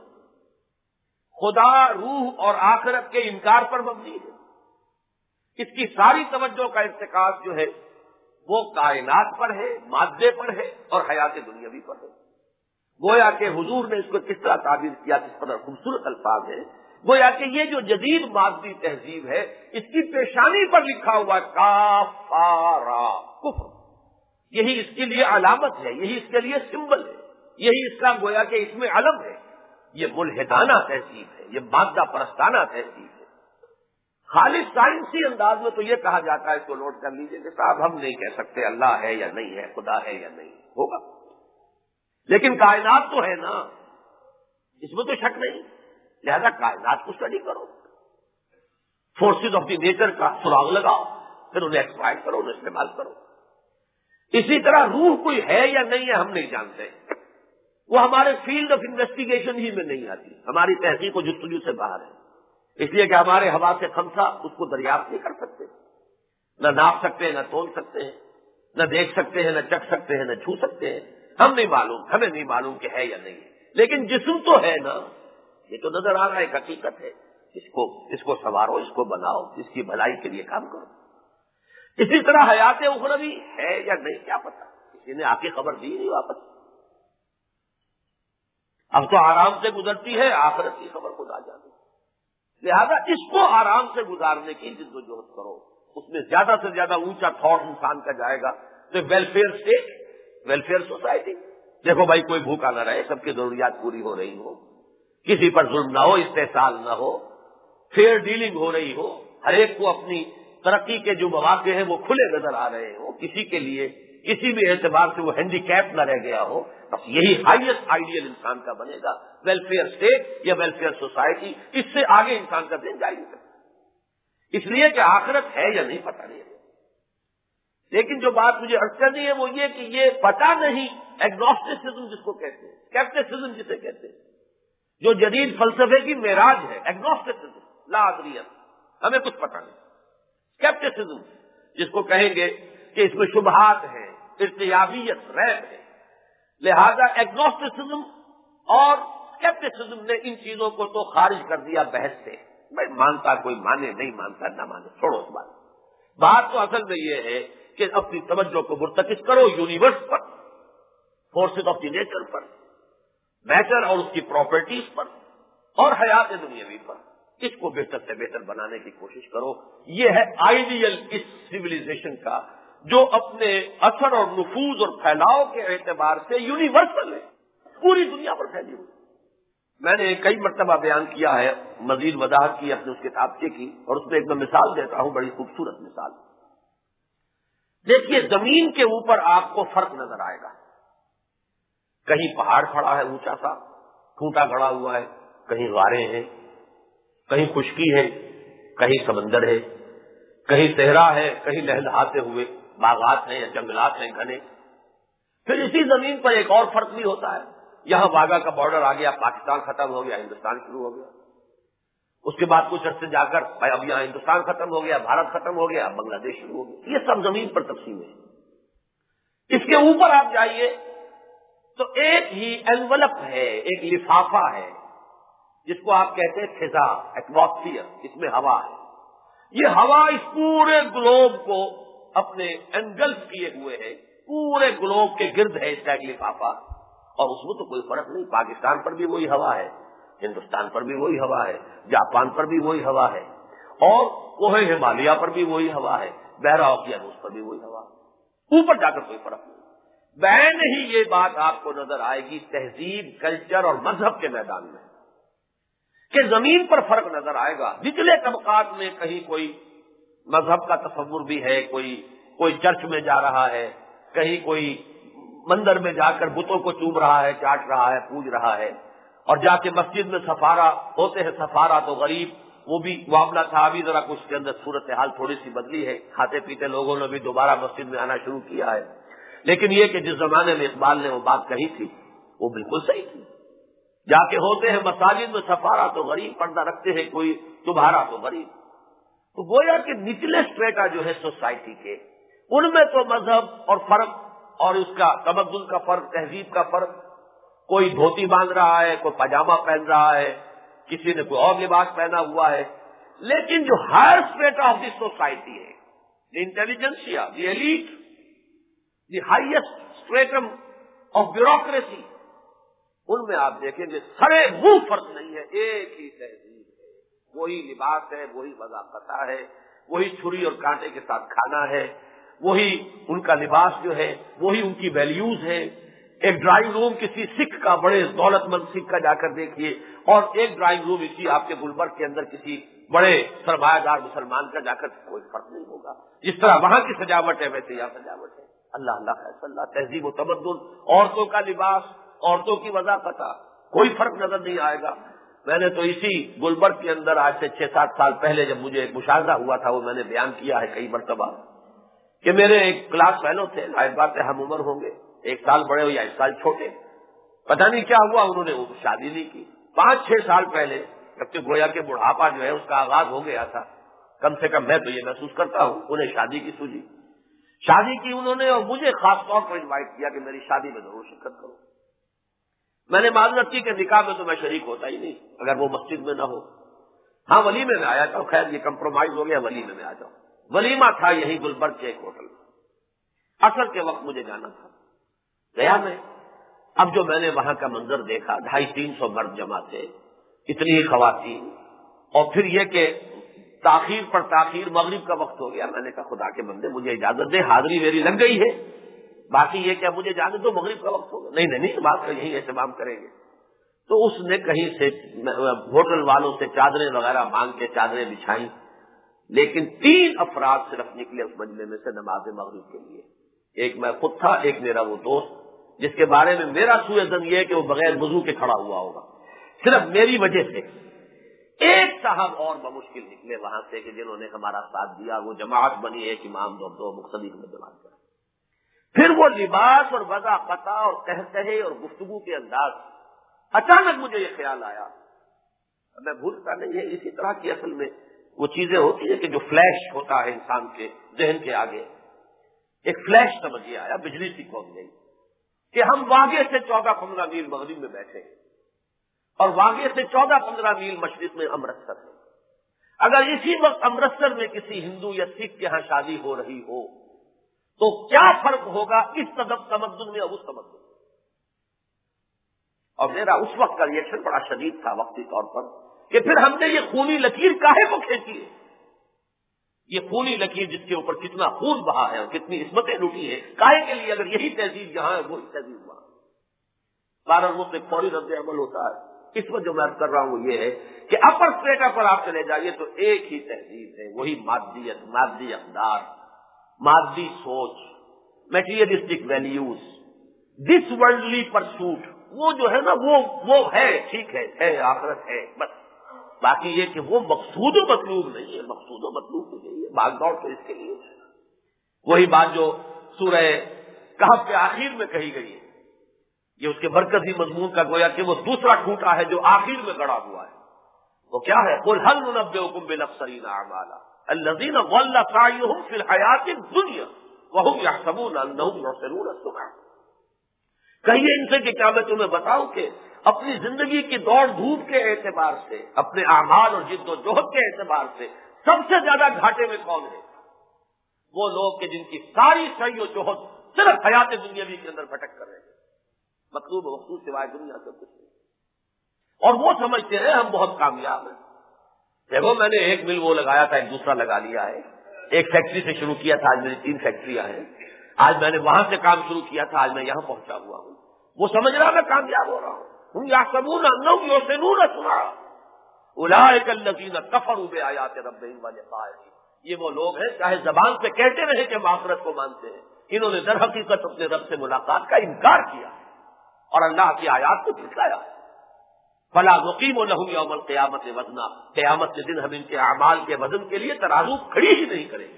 خدا، روح اور آخرت کے انکار پر مبنی ہے، اس کی ساری توجہ کا ارتکاز جو ہے وہ کائنات پر ہے، مادے پر ہے اور حیات دنیاوی پر ہے۔ گویا کہ حضور نے اس کو کس طرح تعبیر کیا، کس قدر خوبصورت الفاظ ہے، گویا کہ یہ جو جدید مادی تہذیب ہے اس کی پیشانی پر لکھا ہوا کافارا، کفر، یہی اس کے لیے علامت ہے، یہی اس کے لیے سمبل ہے، یہی اس کا گویا کہ اس میں علم ہے۔ یہ ملحدانہ تہذیب ہے، یہ مادہ پرستانہ تہذیب ہے۔ خالص سائنسی انداز میں تو یہ کہا جاتا ہے، اس کو نوٹ کر لیجئے کہ صاحب ہم نہیں کہہ سکتے اللہ ہے یا نہیں ہے، خدا ہے یا نہیں ہوگا، لیکن کائنات تو ہے نا، اس میں تو شک نہیں، لہذا کائنات کو اسٹڈی کرو، فورسز آف دی نیچر کا سراغ لگاؤ، پھر انہیں ایکسپلائٹ کرو، انہیں استعمال کرو۔ اسی طرح روح کوئی ہے یا نہیں ہے ہم نہیں جانتے، وہ ہمارے فیلڈ آف انویسٹیگیشن ہی میں نہیں آتی، ہماری تحقیق و جستجو سے باہر ہے، اس لیے کہ ہمارے ہوا سے خمسہ اس کو دریافت نہیں کر سکتے، نہ ناپ سکتے ہیں، نہ تول سکتے ہیں، نہ دیکھ سکتے ہیں، نہ چکھ سکتے ہیں، نہ چھو سکتے ہیں، ہم نہیں معلوم، ہمیں نہیں معلوم کہ ہے یا نہیں ہے، لیکن جسم تو ہے نا، یہ تو نظر آ رہا ہے، ایک حقیقت ہے، اس کو اس کو سنوارو، اس کو بناؤ، اس کی بھلائی کے لیے کام کرو۔ اسی طرح حیات اخروی ہے یا نہیں کیا پتا، کسی نے آ کے خبر دی نہیں واپس، اب تو آرام سے گزرتی ہے، آخرت کی خبر خدا جانے، لہذا اس کو آرام سے گزارنے کی جد و جہد کرو، اس میں زیادہ سے زیادہ اونچا تھاٹ انسان کا جائے گا تو ویلفیئر اسٹیٹ، ویلفیئر سوسائٹی، دیکھو بھائی کوئی بھوکا نہ رہے، سب کی ضروریات پوری ہو رہی ہو، کسی پر ظلم نہ ہو، استحصال نہ ہو، فیئر ڈیلنگ ہو رہی ہو، ہر ایک کو اپنی ترقی کے جو مواقع ہیں وہ کھلے نظر آ رہے ہوں، کسی کے لیے کسی بھی اعتبار سے وہ ہینڈی کیپ نہ رہ گیا ہو، بس یہی ہائیسٹ آئیڈیل انسان کا بنے گا، ویلفیئر اسٹیٹ یا ویلفیئر سوسائٹی. اس سے آگے انسان کا دین جا نہیں سکتا، اس لیے کہ آخرت ہے یا نہیں پتہ نہیں. لیکن جو بات مجھے ارض کرنی ہے وہ یہ کہ یہ پتہ نہیں، ایگنوسٹسزم جس کو کہتے ہیں، اسکیپٹسزم جسے کہتے ہیں، جو جدید فلسفے کی معراج ہے، ایگنوسٹسزم، لا ادریت، ہمیں کچھ پتہ نہیں. اسکیپٹسزم جس کو کہیں گے کہ اس میں شبہات ہیں، ارتیابیت، ریب ہے. لہذا ایگنوسٹسزم اور اسکیپٹسزم نے ان چیزوں کو تو خارج کر دیا بحث سے. بھائی مانتا کوئی مانے، نہیں مانتا نہ مانے، چھوڑو اس بات. بات تو اصل میں یہ ہے کہ اپنی توجہ کو مرتکز کرو یونیورس پر، فورسز آف دی نیچر پر، میٹر اور اس کی پراپرٹیز پر، اور حیات دنیاوی پر. اس کو بہتر سے بہتر بنانے کی کوشش کرو. یہ ہے آئیڈیل اس سیویلائزیشن کا جو اپنے اثر اور نفوذ اور پھیلاؤ کے اعتبار سے یونیورسل ہے، پوری دنیا پر پھیلی ہوئی. میں نے کئی مرتبہ بیان کیا ہے، مزید وضاحت کی اپنے اس کتابچے کی، اور اس میں ایک میں مثال دیتا ہوں، بڑی خوبصورت مثال. دیکھیے زمین کے اوپر آپ کو فرق نظر آئے گا. کہیں پہاڑ کھڑا ہے اونچا سا، ٹوٹا گڑا ہوا ہے، کہیں غاریں ہیں، کہیں خشکی ہے، کہیں سمندر ہے، کہیں صحرا ہے، کہیں لہلہاتے ہوئے باغات ہیں یا جنگلات ہیں گھنے. پھر اسی زمین پر ایک اور فرق بھی ہوتا ہے. یہاں واگا کا بارڈر آ گیا، پاکستان ختم ہو گیا، ہندوستان شروع ہو گیا. اس کے بعد کچھ عرصے جا کر اب یہاں ہندوستان ختم ہو گیا، بھارت ختم ہو گیا، بنگلہ دیش شروع ہو گیا. یہ سب زمین پر تقسیم ہے. اس کے اوپر آپ جائیے تو ایک ہی انویلپ ہے، ایک لفافہ ہے جس کو آپ کہتے ہیں فضا، ایٹماسفیئر. اس میں ہوا ہے. یہ ہوا اس پورے گلوب کو اپنے انگلف کیے ہوئے ہے، پورے گلوب کے گرد ہے اس کا ایک لفافہ. اور اس میں تو کوئی فرق نہیں، پاکستان پر بھی وہی ہوا ہے، ہندوستان پر بھی وہی ہوا ہے، جاپان پر بھی وہی ہوا ہے، اور کوہ ہمالیہ پر بھی وہی ہوا ہے، بحرہ اوقیانوس پر بھی وہی ہوا ہے. اوپر جا کر کوئی فرق نہیں. بین ہی یہ بات آپ کو نظر آئے گی تہذیب، کلچر اور مذہب کے میدان میں کہ زمین پر فرق نظر آئے گا. نچلے طبقات میں کہیں کوئی مذہب کا تصور بھی ہے، کوئی کوئی چرچ میں جا رہا ہے، کہیں کوئی مندر میں جا کر بتوں کو چوم رہا ہے، چاٹ رہا ہے، پوج رہا ہے، اور جا کے مسجد میں سفارا ہوتے ہیں. سفارا تو غریب وہ بھی معاملہ تھا، ابھی ذرا کچھ کے اندر صورتحال تھوڑی سی بدلی ہے، کھاتے پیتے لوگوں نے بھی دوبارہ مسجد میں آنا شروع کیا ہے. لیکن یہ کہ جس زمانے میں اقبال نے وہ بات کہی تھی وہ بالکل صحیح تھی. جا کے ہوتے ہیں مساجد میں سفارا تو غریب، پردہ رکھتے ہیں کوئی تمہارا تو غریب. تو گویا کہ نچلے سٹریٹا جو ہے سوسائٹی کے، ان میں تو مذہب اور فرق اور اس کا تمدن کا فرق، تہذیب کا فرق، کوئی دھوتی باندھ رہا ہے، کوئی پاجامہ پہن رہا ہے، کسی نے کوئی اور لباس پہنا ہوا ہے. لیکن جو higher strata of the society ہے، the intelligentsia, the elite, the highest stratum of bureaucracy, ان میں آپ دیکھیں گے سرے منہ فرق نہیں ہے، ایک ہی تہذیب ہے، وہی لباس ہے، وہی وضافتہ ہے، وہی چھری اور کانٹے کے ساتھ کھانا ہے، وہی ان کا لباس جو ہے، وہی ان کی ویلیوز ہے. ایک ڈرائنگ روم کسی سکھ کا، بڑے دولت مند سکھ کا جا کر دیکھیے، اور ایک ڈرائنگ روم اسی آپ کے گلبرگ کے اندر کسی بڑے سرمایہ دار مسلمان کا جا کر کوئی فرق نہیں ہوگا. جس طرح وہاں کی سجاوٹ ہے ویسے یہاں سجاوٹ ہے. اللہ اللہ خیر اللہ، تہذیب و تمدن، عورتوں کا لباس، عورتوں کی وضافتہ، کوئی فرق نظر نہیں آئے گا. میں نے تو اسی گلبرگ کے اندر آج سے چھ سات سال پہلے جب مجھے ایک مشاہدہ ہوا تھا، وہ میں نے بیان کیا ہے کئی مرتبہ، کہ میرے ایک کلاس فیلو تھے، ظاہر بات ہے ہم عمر ہوں گے، ایک سال بڑے ہو یا ایک سال چھوٹے، پتہ نہیں کیا ہوا انہوں نے وہ شادی نہیں کی. پانچ چھ سال پہلے جب کہ گویا کے بڑھاپا جو ہے اس کا آغاز ہو گیا تھا، کم سے کم میں تو یہ محسوس کرتا ہوں، انہیں شادی کی سوجی، شادی کی انہوں نے، اور مجھے خاص طور پر انوائٹ کیا کہ میری شادی میں ضرور شرکت کرو. میں نے معذرت کی کہ نکاح میں تو میں شریک ہوتا ہی نہیں اگر وہ مسجد میں نہ ہو. ہاں ولیمے میں آیا تھا، خیر یہ کمپرومائز ہو گیا، ولیمے میں آ جاؤں. ولیمہ تھا یہی گلبرگ کے ایک ہوٹل میں، عصر کے وقت مجھے جانا تھا، گیا میں. اب جو میں نے وہاں کا منظر دیکھا، ڈھائی تین سو مرد جمع تھے، اتنی ہی خواتین، اور پھر یہ کہ تاخیر پر تاخیر، مغرب کا وقت ہو گیا. میں نے کہا خدا کے بندے مجھے اجازت دے، حاضری میری لگ گئی ہے، باقی یہ کہ مجھے جانے دو، مغرب کا وقت ہوگا. نہیں نہیں نہیں، بات کا یہی اہتمام کریں گے. تو اس نے کہیں سے ہوٹل والوں سے چادریں وغیرہ مانگ کے چادریں بچھائیں. لیکن تین افراد صرف نکلے اس مجمع میں سے نماز مغرب کے لیے. ایک میں خود تھا، ایک میرا وہ دوست جس کے بارے میں میرا سوء ظن یہ ہے کہ وہ بغیر وضو کے کھڑا ہوا ہوگا. صرف میری وجہ سے ایک صاحب اور بمشکل نکلے وہاں سے کہ جنہوں نے ہمارا ساتھ دیا. وہ جماعت بنی، ایک امام دو دو مقتدی میں جماعت کر. پھر وہ لباس اور وضع قطع اور قہقہے اور گفتگو کے انداز. اچانک مجھے یہ خیال آیا، میں بھولتا نہیں ہے، اسی طرح کی اصل میں وہ چیزیں ہوتی ہیں کہ جو فلیش ہوتا ہے انسان کے ذہن کے آگے، ایک فلیش سمجھیے آیا، بجلی سی کھول گئی کہ ہم واگے سے چودہ پندرہ میل مغرب میں بیٹھے ہیں اور واگے سے چودہ پندرہ میل مشرق میں امرتسر ہے. اگر اسی وقت امرتسر میں کسی ہندو یا سکھ کے ہاں شادی ہو رہی ہو تو کیا فرق ہوگا اس تمدن میں اور اس تمدن میں؟ اور میرا اس وقت کا ریئیکشن بڑا شدید تھا وقتی طور پر کہ پھر ہم نے یہ خونی لکیر کاہے کو کھینچی ہے؟ یہ خونی لکیر جس کے اوپر کتنا خون بہا ہے اور کتنی عصمتیں لوٹی ہے، کاہے کے لیے؟ اگر یہی تہذیب جہاں ہے وہی تہذیب وہاں. بارہ وہ سے فوری رد عمل ہوتا ہے. اس وقت جو میں کر رہا ہوں یہ ہے کہ اپر اسٹریٹا پر آپ چلے جائیے تو ایک ہی تہذیب ہے، وہی مادیت، مادی اقدار، مادی سوچ، materialistic values, this worldly pursuit. وہ جو ہے نا وہ وہ ہے، ٹھیک ہے، ہے آخرت ہے، بس. باقی یہ کہ وہ مقصود و مطلوب نہیں ہے، مقصود و مطلوب نہیں ہے، بھاگ دوڑ تو اس کے لیے. وہی بات جو سورہ کہف کے آخر میں کہی گئی ہے، یہ اس کے مرکزی مضمون کا گویا کہ وہ دوسرا ٹوٹا ہے جو آخر میں گڑا ہوا ہے. وہ کیا ہے؟ قل هل ننبئكم بالاخسرین اعمالا الذین ضل سعیهم فی الحیاۃ الدنیا وهم یحسبون انهم یحسنون صنعا. کہیے ان سے کہ کیا میں تمہیں بتاؤں کہ اپنی زندگی کی دوڑ دھوپ کے اعتبار سے، اپنے اعمال اور جد و جہد کے اعتبار سے سب سے زیادہ گھاٹے میں کون ہے؟ وہ لوگ کہ جن کی ساری سعی و جہد صرف حیات دنیاوی کے اندر بھٹک کر رہے ہیں، مطلوب مقصود سوائے دنیا سے کچھ نہیں. اور وہ سمجھتے ہیں ہم بہت کامیاب ہیں. دیکھو میں نے ایک مل وہ لگایا تھا، ایک دوسرا لگا لیا ہے. ایک فیکٹری سے شروع کیا تھا، آج میری تین فیکٹریاں ہیں. آج میں نے وہاں سے کام شروع کیا تھا، آج میں یہاں پہنچا ہوا ہوں. وہ سمجھ رہا میں کامیاب ہو رہا ہوں. ہم یحسبون انہم یحسنون صنعا اولئک الذین کفروا بآیات ربہم ولقائہ. یہ وہ لوگ ہیں چاہے زبان سے کہتے رہے کہ ہم آخرت کو مانتے ہیں، انہوں نے در حقیقت اپنے رب سے ملاقات کا انکار کیا اور اللہ کی آیات کو جھٹلایا. فلا نقیم لهم یوم القیامت وزنا. قیامت کے دن ہم ان کے اعمال کے وزن کے لیے ترازو کھڑی ہی نہیں کریں گے.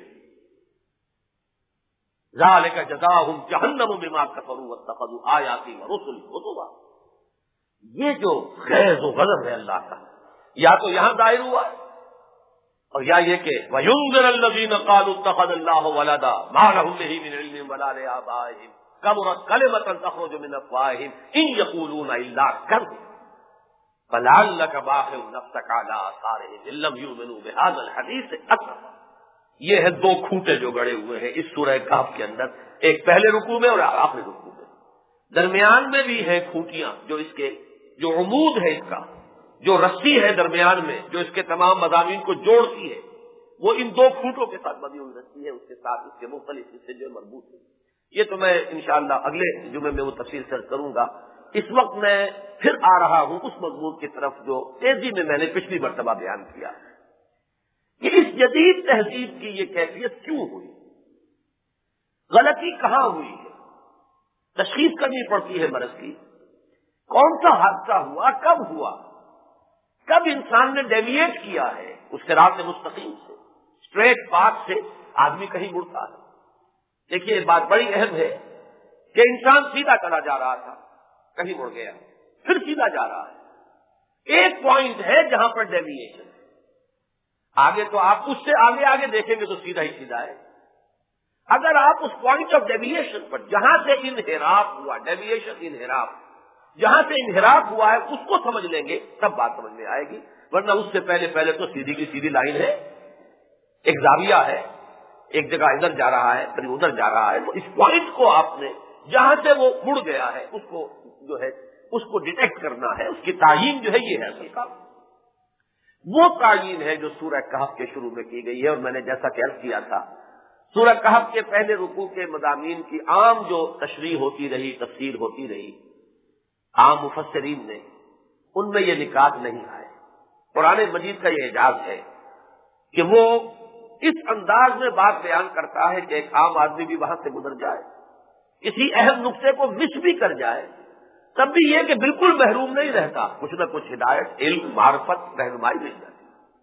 ذالک جزاؤہم جہنم بما کفروا واتخذوا آیاتی ورسلی ہزوا. یہ جو غیظ و غضب ہے اللہ کا، یا تو یہاں دائر ہوا اور یا یہ کہ وَيُنذِرَ الَّذِينَ قَالُوا اتَّخَذَ اللَّهُ وَلَدًا مَا لَهُم بِهِ مِنْ عِلْمٍ وَلَا لِآبَائِهِمْ كَبُرَتْ كَلِمَةً تَخْرُجُ مِنْ أَفْوَاهِهِمْ إِنْ يَقُولُونَ إِلَّا كَذِبًا فَلَعَلَّكَ بَاخِعٌ نَفْسَكَ عَلَىٰ آثَارِهِمْ إِن لَّمْ يُؤْمِنُوا بِهَٰذَا الْحَدِيثِ أَسَفًا. یہ ہے دو کھوٹے جو گڑے ہوئے ہیں اس سورہ کہف کے اندر، ایک پہلے رکوع میں اور آخری رکوع میں. درمیان میں بھی ہیں کھوٹیاں جو اس کے جو عمود ہے، اس کا جو رسی ہے درمیان میں جو اس کے تمام مضامین کو جوڑتی ہے، وہ ان دو کھوٹوں کے ساتھ بندھی ہوئی رسی ہے، اس کے ساتھ اس کے مختلف حصے جو مربوط ہے. یہ تو میں انشاءاللہ اگلے جمعے میں وہ تفصیل سے کروں گا. اس وقت میں پھر آ رہا ہوں اس مضمون کی طرف جو تیزی میں میں نے پچھلی مرتبہ بیان کیا کہ اس جدید تہذیب کی یہ کیفیت کیوں ہوئی، غلطی کہاں ہوئی ہے، تشخیص کرنی پڑتی ہے مرض کی. کون سا حادثہ ہوا، کب ہوا، کب انسان نے ڈیویٹ کیا ہے اس صراط مستقیم سے، اسٹریٹ پاتھ سے آدمی کہیں مڑتا ہے. دیکھیے یہ بات بڑی اہم ہے کہ انسان سیدھا چلا جا رہا تھا، کہیں مڑ گیا، پھر سیدھا جا رہا ہے. ایک پوائنٹ ہے جہاں پر ڈیویشن ہے. آگے تو آپ اس سے آگے آگے دیکھیں گے تو سیدھا ہی سیدھا ہے. اگر آپ اس پوائنٹ آف ڈیویشن پر جہاں سے انحراف ہوا، ڈیویشن انحراف، جہاں سے انحراف ہوا ہے اس کو سمجھ لیں گے تب بات سمجھ میں آئے گی. ورنہ اس سے پہلے پہلے تو سیدھی کی سیدھی لائن ہے، ایک زاویہ ہے، ایک جگہ ادھر جا رہا ہے پھر ادھر جا رہا ہے. تو اس پوائنٹ کو آپ نے جہاں سے وہ مڑ گیا ہے اس کو جو ہے اس کو ڈیٹیکٹ کرنا ہے، اس کی تعیین جو ہے یہ ہے اصل کام. وہ تعیین ہے جو سورہ کہف کے شروع میں کی گئی ہے. اور میں نے جیسا کہ عرض کیا تھا سورہ کہف کے پہلے رکوع کے مضامین کی عام جو تشریح ہوتی رہی، تفسیر ہوتی رہی عام مفسرین نے، ان میں یہ نکات نہیں آئے. قرآن مجید کا یہ اعجاز ہے کہ وہ اس انداز میں بات بیان کرتا ہے کہ ایک عام آدمی بھی وہاں سے گزر جائے، کسی اہم نقطے کو مس بھی کر جائے، تب بھی یہ کہ بالکل محروم نہیں رہتا، کچھ نہ کچھ ہدایت، علم، معرفت، رہنمائی مل جاتی۔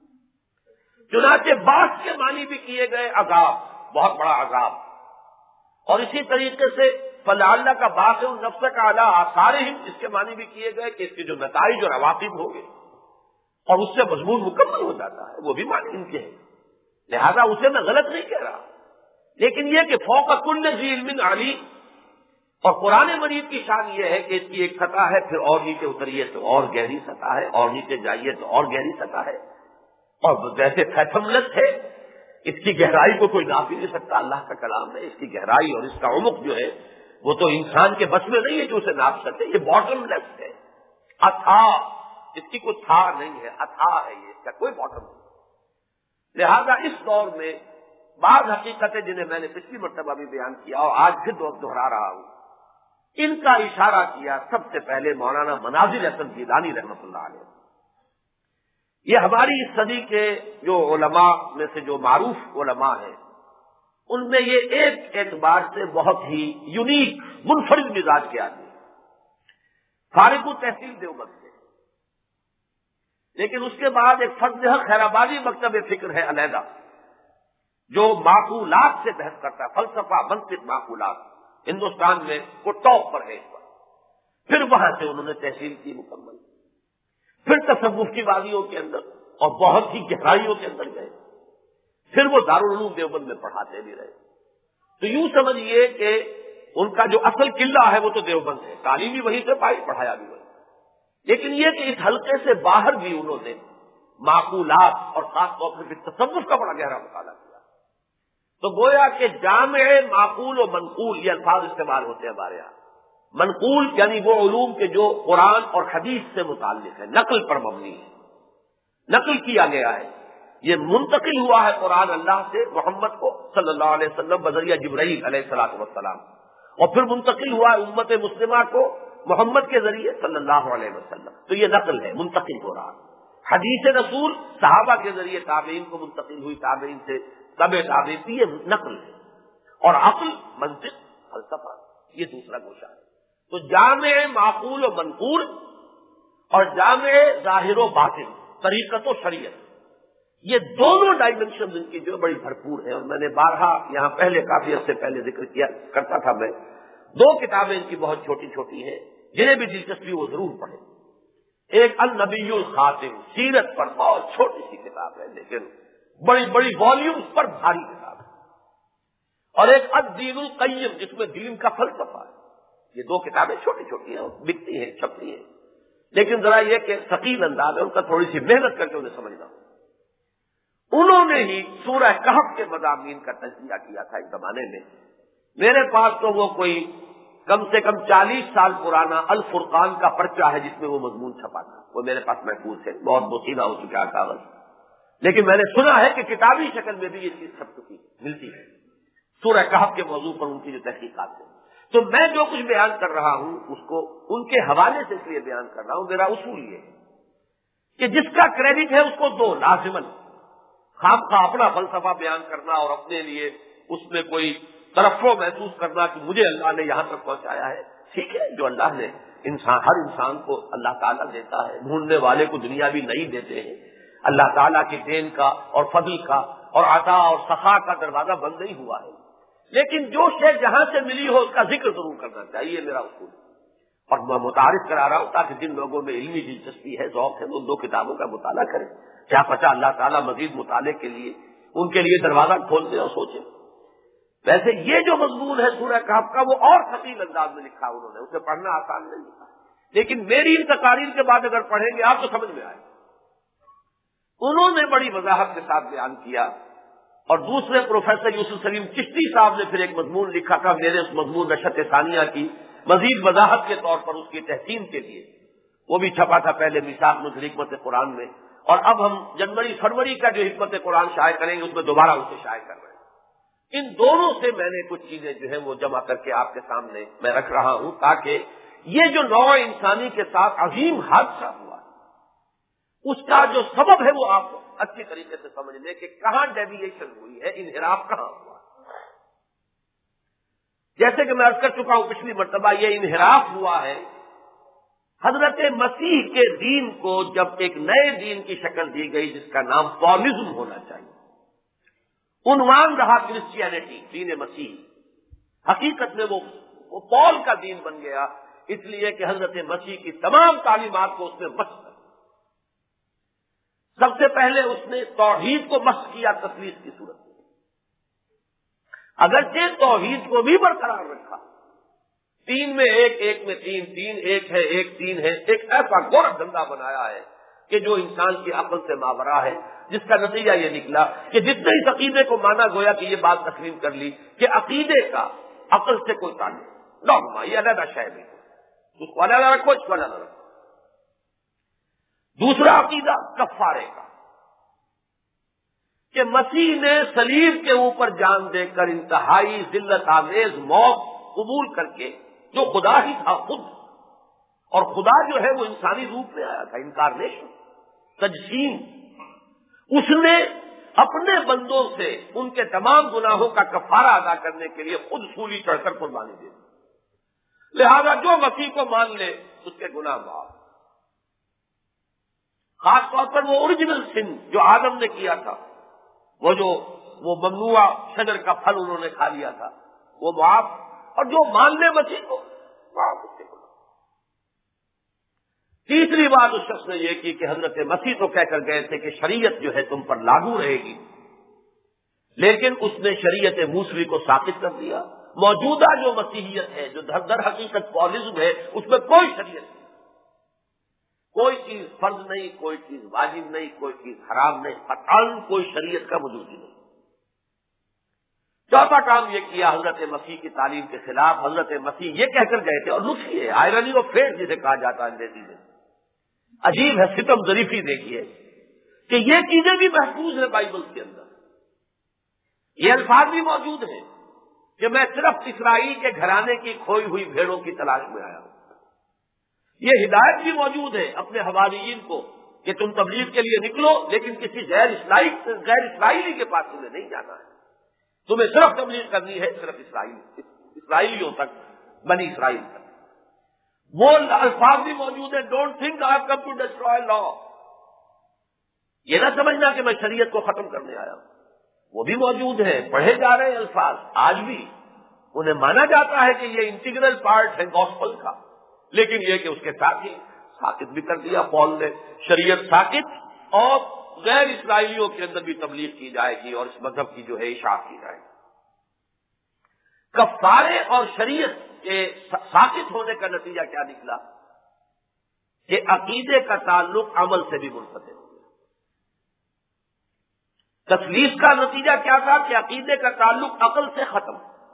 چنانچہ باس کے معنی بھی کیے گئے عذاب، بہت بڑا عذاب، اور اسی طریقے سے فلعلہ کا باس النفس کا اعلیٰ آثارہم، اس کے معنی بھی کیے گئے کہ اس کے جو نتائج اور عواقب ہوں گے اور اس سے مضمون مکمل ہو جاتا ہے، وہ بھی معنی ان کے ہیں، لہذا اسے میں غلط نہیں کہہ رہا، لیکن یہ کہ فوق کل ذی علم علیم، اور قرآن مجید کی شان یہ ہے کہ اس کی ایک سطح ہے، پھر اور نیچے اتریے تو اور گہری سطح ہے، اور نیچے جائیے تو اور گہری سطح ہے، اور جیسے فیتھملس ہے، اس کی گہرائی کو کوئی ناپ ہی نہیں سکتا، اللہ کا کلام ہے، اس کی گہرائی اور اس کا عمق جو ہے وہ تو انسان کے بس میں نہیں ہے جو اسے ناپ سکے، یہ باٹم لیس ہے، اتھا، اس کی کوئی تھا نہیں ہے، اتھا ہے، یہ اس کا کوئی باٹم نہیں۔ لہذا اس دور میں بعض حقیقتیں جنہیں میں نے پچھلی مرتبہ بھی بیان کیا اور آج پھر دوہرا رہا ہوں، ان کا اشارہ کیا سب سے پہلے مولانا مناظر حسن گیلانی رحمۃ اللہ علیہ۔ یہ ہماری اس صدی کے جو علماء میں سے جو معروف علماء ہیں، ان میں یہ ایک اعتبار سے بہت ہی یونیک، منفرد مزاج کے آدمی، فارغ التحصیل دیوبند سے، لیکن اس کے بعد ایک فرد خیر آبادی مکتب فکر ہے علیحدہ، جو معقولات سے بحث کرتا ہے، فلسفہ، منطق، معقولات، ہندوستان میں وہ ٹاپ پر ہے اس پر۔ پھر وہاں سے انہوں نے تحصیل کی مکمل، پھر تصوف کی وادیوں کے اندر اور بہت ہی گہرائیوں کے اندر گئے، پھر وہ دارالعلوم دیوبند میں پڑھاتے بھی رہے۔ تو یوں سمجھیے کہ ان کا جو اصل قلعہ ہے وہ تو دیوبند ہے، تعلیم بھی وہیں سے پائی، پڑھایا بھی وہیں، لیکن یہ کہ اس حلقے سے باہر بھی انہوں نے معقولات اور خاص طور پر تصوف کا بڑا گہرا مطالعہ کیا۔ تو گویا کہ جامع معقول و منقول یہ الفاظ استعمال ہوتے ہیں ہمارے یہاں۔ منقول یعنی وہ علوم کے جو قرآن اور حدیث سے متعلق ہے، نقل پر مبنی ہے، نقل کیا گیا ہے، یہ منتقل ہوا ہے قرآن اللہ سے محمد کو صلی اللہ علیہ وسلم بذریعہ جبرائیل علیہ الصلوۃ والسلام، اور پھر منتقل ہوا ہے امت مسلمہ کو محمد کے ذریعے صلی اللہ علیہ وسلم، تو یہ نقل ہے، منتقل ہو رہا ہے۔ حدیث رسول صحابہ کے ذریعے تابعین کو منتقل ہوئی، تابعین سے تبع تابعین، یہ نقل ہے، اور عقل، منطق، فلسفہ یہ دوسرا گوشہ ہے۔ تو جامع معقول و منقول اور جامع ظاہر و باطن، طریقت و شریعت، یہ دونوں ڈائمنشن ان کی جو بڑی بھرپور ہے، اور میں نے بارہا یہاں پہلے کافی عرصے پہلے ذکر کیا کرتا تھا میں، دو کتابیں ان کی بہت چھوٹی چھوٹی ہیں، جنہیں بھی دلچسپی وہ ضرور پڑھیں۔ ایک النبی الخاتم، سیرت پر بہت چھوٹی سی کتاب ہے لیکن بڑی بڑی والیومز پر بھاری کتاب ہے، اور ایک الدین القیم جس میں دین کا فلسفہ ہے۔ یہ دو کتابیں چھوٹی چھوٹی ہیں، بکتی ہیں، چھپتی ہیں، لیکن ذرا یہ کہ ثقیل انداز ہے، ان کا تھوڑی سی محنت کر کے انہیں سمجھنا ہو۔ انہوں نے ہی سورہ کہف کے مضامین کا تجزیہ کیا تھا ایک زمانے میں، میرے پاس تو وہ کوئی کم سے کم چالیس سال پرانا الفرقان کا پرچہ ہے جس میں وہ مضمون چھپا تھا، وہ میرے پاس محفوظ ہے، بہت بوسیدہ ہو چکا ہے کاغذ، لیکن میں نے سنا ہے کہ کتابی شکل میں بھی یہ چیز چھپ چکی ملتی ہے سورہ کہف کے موضوع پر ان کی جو تحقیقات ہے۔ تو میں جو کچھ بیان کر رہا ہوں اس کو ان کے حوالے سے اس لیے بیان کر رہا ہوں، میرا اصول یہ ہے کہ جس کا کریڈٹ ہے اس کو دو لازمن، خام خواہ اپنا فلسفہ بیان کرنا اور اپنے لیے اس میں کوئی ترفع محسوس کرنا کہ مجھے اللہ نے یہاں تک پہنچایا ہے، ٹھیک ہے، جو اللہ نے انسان ہر انسان کو اللہ تعالیٰ دیتا ہے، ڈھونڈنے والے کو دنیا بھی نہیں دیتے ہیں، اللہ تعالیٰ کے دین کا اور فضل کا اور عطا اور سخا کا دروازہ بند نہیں ہوا ہے، لیکن جو شے جہاں سے ملی ہو اس کا ذکر ضرور کرنا چاہیے، میرا اصول، اور میں متعارف کرا رہا ہوں تاکہ جن لوگوں میں علمی دلچسپی ہے، ذوق ہے، وہ دو کتابوں کا مطالعہ کریں، کیا پتہ اللہ تعالیٰ مزید مطالعے کے لیے ان کے لیے دروازہ کھول دے اور سوچے۔ ویسے یہ جو مضمون ہے سورہ کہف کا وہ اور ثقیل انداز میں لکھا انہوں نے، اسے پڑھنا آسان نہیں لکھا، لیکن میری ان تقاریر کے بعد اگر پڑھیں گے آپ تو سمجھ میں آئے۔ انہوں نے بڑی وضاحت کے ساتھ بیان کیا، اور دوسرے پروفیسر یوسف سلیم چشتی صاحب نے پھر ایک مضمون لکھا تھا میرے اس مضمون نشأت ثانیہ کی مزید وضاحت کے طور پر اس کی تحسین کے لیے، وہ بھی چھپا تھا پہلے میثاق نصر حکمت قرآن میں، اور اب ہم جنوری فروری کا جو حکمت قرآن شائع کریں گے اس میں دوبارہ اسے شائع کر رہے ہیں۔ ان دونوں سے میں نے کچھ چیزیں جو ہیں وہ جمع کر کے آپ کے سامنے میں رکھ رہا ہوں تاکہ یہ جو نوع انسانی کے ساتھ عظیم حادثہ ہوا ہے اس کا جو سبب ہے وہ آپ اچھی طریقے سے سمجھ لیں کہ کہاں ڈیویشن ہوئی ہے، انحراف کہاں ہوا۔ جیسے کہ میں عرض کر چکا ہوں پچھلی مرتبہ، یہ انحراف ہوا ہے حضرت مسیح کے دین کو جب ایک نئے دین کی شکل دی گئی جس کا نام پالزم ہونا چاہیے، عنوان رہا کرسچینٹی، دین مسیح، حقیقت میں وہ وہ پال کا دین بن گیا، اس لیے کہ حضرت مسیح کی تمام تعلیمات کو اس نے مسخ کر دیا۔ سب سے پہلے اس نے توحید کو مسخ کیا تثلیث کی صورت میں، اگرچہ توحید کو بھی برقرار رکھا، تین میں ایک، ایک میں تین، تین ایک ہے، ایک تین ہے، ایک ایسا گورکھ دھندا بنایا ہے کہ جو انسان کی عقل سے ماورا ہے، جس کا نتیجہ یہ نکلا کہ جتنے اس عقیدے کو مانا گویا کہ یہ بات تسلیم کر لی کہ عقیدے کا عقل سے کوئی تعلق، ڈوگما، یہ علیحدہ شے نہیں، اس کو علیحدہ رکھو، اس کو علیحدہ رکھو۔ دوسرا عقیدہ کفارے کا، کہ مسیح نے صلیب کے اوپر جان دے کر انتہائی ذلت آمیز موت قبول کر کے، جو خدا ہی تھا خود، اور خدا جو ہے وہ انسانی روپ میں آیا تھا، انکارنیشن، تجسیم، اس نے اپنے بندوں سے ان کے تمام گناہوں کا کفارہ ادا کرنے کے لیے خود سولی چڑھ کر قربانی دے دی، لہذا جو مسیح کو مان لے اس کے گناہ معاف۔ خاص طور پر وہ اوریجنل سن جو آدم نے کیا تھا، وہ جو وہ ممنوع شجر کا پھل انہوں نے کھا لیا تھا، وہ معاف، اور جو مان لے مسیح کو معاف اس کے گناہ۔ تیسری بات اس شخص نے یہ کی کہ حضرت مسیح تو کہہ کر گئے تھے کہ شریعت جو ہے تم پر لاگو رہے گی، لیکن اس نے شریعت موسوی کو ساقط کر دیا۔ موجودہ جو مسیحیت ہے، جو در در حقیقت پالزم ہے، اس میں کوئی شریعت نہیں، کوئی چیز فرض نہیں، کوئی چیز واجب نہیں، کوئی چیز حرام نہیں، قطعاً کوئی شریعت کا وجود ہی نہیں۔ چوتھا کام یہ کیا حضرت مسیح کی تعلیم کے خلاف، حضرت مسیح یہ کہہ کر گئے تھے، اور لطفی ہے، آئرنی آف فیٹ جسے کہا جاتا ہے انگریزی میں، عجیب ہے، ستم ظریفی دیکھیے کہ یہ چیزیں بھی محفوظ ہیں بائبل کے اندر، یہ الفاظ بھی موجود ہیں کہ میں صرف اسرائیل کے گھرانے کی کھوئی ہوئی بھیڑوں کی تلاش میں آیا ہوں۔ یہ ہدایت بھی موجود ہے اپنے حواریین کو کہ تم تبلیغ کے لیے نکلو، لیکن کسی غیر اسرائیل غیر اسرائیلی کے پاس تمہیں نہیں جانا ہے، تمہیں صرف تبلیغ کرنی ہے صرف اسرائیل اسرائیلیوں تک، بنی اسرائیل تک۔ وہ الفاظ بھی موجود ہیں، don't think I have come to destroy law, یہ نہ سمجھنا کہ میں شریعت کو ختم کرنے آیا ہوں، وہ بھی موجود ہیں، پڑھے جا رہے ہیں الفاظ، آج بھی انہیں مانا جاتا ہے کہ یہ انٹیگرل پارٹ ہے گاسپل کا، لیکن یہ کہ اس کے ساتھ ہی ساقط بھی کر دیا پال نے، شریعت ساقط، اور غیر اسرائیلیوں کے اندر بھی تبلیغ کی جائے گی اور اس مذہب کی جو ہے اشاعت کی جائے گی۔ کفارے اور شریعت کے ساقط ہونے کا نتیجہ کیا نکلا کہ عقیدے کا تعلق عمل سے بھی منقطع ہو گیا۔ تثلیث کا نتیجہ کیا تھا کہ عقیدے کا تعلق عقل سے ختم،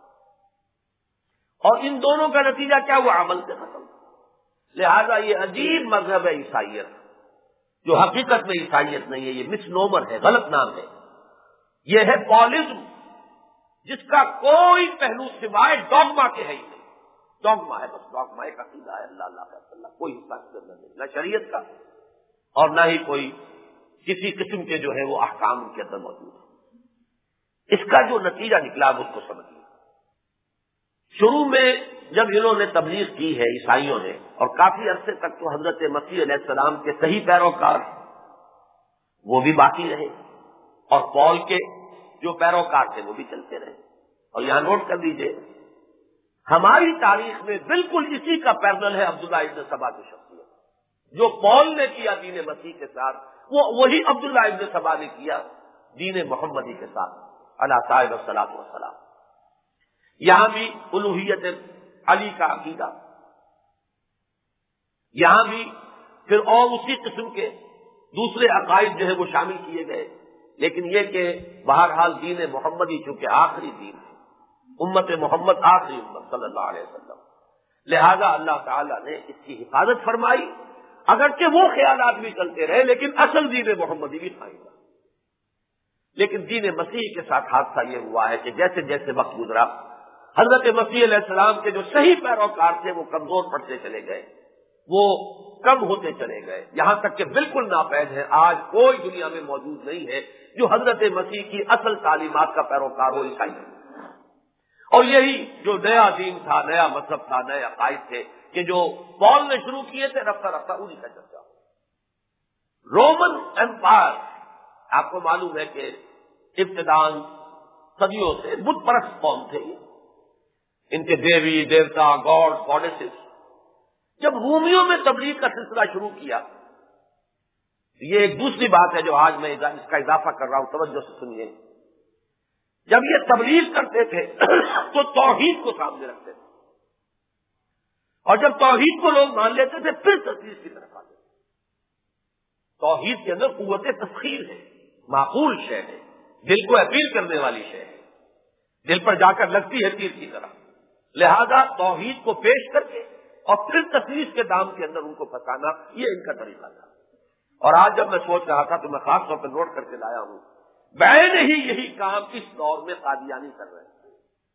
اور ان دونوں کا نتیجہ کیا ہوا؟ عمل سے ختم۔ لہذا یہ عجیب مذہب ہے عیسائیت، جو حقیقت میں عیسائیت نہیں ہے، یہ مس نومر ہے، غلط نام ہے، یہ ہے پالزم، جس کا کوئی پہلو سوائے ڈوگما کے ہے ہی نہیں، ڈوگما ہے، بس ڈوگما ایک عقیدہ ہے، اللہ اللہ کا اللہ، کوئی حصہ نہیں، نہ شریعت کا اور نہ ہی کوئی کسی قسم کے جو ہے وہ احکام ان کے اندر موجود ہے۔ اس کا جو نتیجہ نکلا اس کو سمجھیے۔ شروع میں جب انہوں نے تبلیغ کی ہے عیسائیوں نے، اور کافی عرصے تک تو حضرت مسیح علیہ السلام کے صحیح پیروکار وہ بھی باقی رہے، اور پال کے جو پیروکار تھے وہ بھی چلتے رہے۔ اور یہاں نوٹ کر دیجئے، ہماری تاریخ میں بالکل اسی کا پیرل ہے عبداللہ ابن سبا کی شخصیت، جو پال نے کیا دین مسیح کے ساتھ، وہ وہی عبداللہ ابن سبا نے کیا دین محمدی کے ساتھ علیہ صاحب الصلاۃ والسلام۔ یہاں بھی الوہیت علی کا عقیدہ، یہاں بھی پھر اور اسی قسم کے دوسرے عقائد جو ہے وہ شامل کیے گئے، لیکن یہ کہ بہرحال دین محمدی چونکہ آخری دین ہے، امت محمد آخری امت صلی اللہ علیہ وسلم، لہذا اللہ تعالیٰ نے اس کی حفاظت فرمائی، اگرچہ وہ خیالات بھی چلتے رہے لیکن اصل دین محمدی بھی قائم رہا۔ لیکن دین مسیح کے ساتھ حادثہ یہ ہوا ہے کہ جیسے جیسے وقت گزرا، حضرت مسیح علیہ السلام کے جو صحیح پیروکار تھے وہ کمزور پڑتے چلے گئے، وہ کم ہوتے چلے گئے، یہاں تک کہ بالکل ناپید ہے۔ آج کوئی دنیا میں موجود نہیں ہے جو حضرت مسیح کی اصل تعلیمات کا پیروکار ہو، عیسائی۔ اور یہی جو نیا دین تھا، نیا مذہب تھا، نئے عقائد تھے کہ جو پال نے شروع کیے تھے، رفتہ رفتہ انہی کا چرچا ہو۔ رومن ایمپائر، آپ کو معلوم ہے کہ ابتدان صدیوں سے بت پرست قوم تھے، ان کے دیوی دیوتا، گاڈ گاڈیسز۔ جب رومیوں میں تبلیغ کا سلسلہ شروع کیا، یہ ایک دوسری بات ہے جو آج میں اس کا اضافہ کر رہا ہوں، توجہ سے سنیے۔ جب یہ تبلیغ کرتے تھے تو توحید کو سامنے رکھتے تھے، اور جب توحید کو لوگ مان لیتے تھے پھر تثلیث کی طرف آتے تھے۔ توحید کے اندر قوت تسخیر ہے، معقول شے ہے، دل کو اپیل کرنے والی شے ہے، دل پر جا کر لگتی ہے تیر کی طرح۔ لہذا توحید کو پیش کر کے اور پھر تثلیث کے دام کے اندر ان کو پھنسانا، یہ ان کا طریقہ تھا۔ اور آج جب میں سوچ رہا تھا تو میں خاص طور پہ نوٹ کر کے لایا ہوں، بعین ہی یہی کام اس دور میں قادیانی کر رہے ہیں۔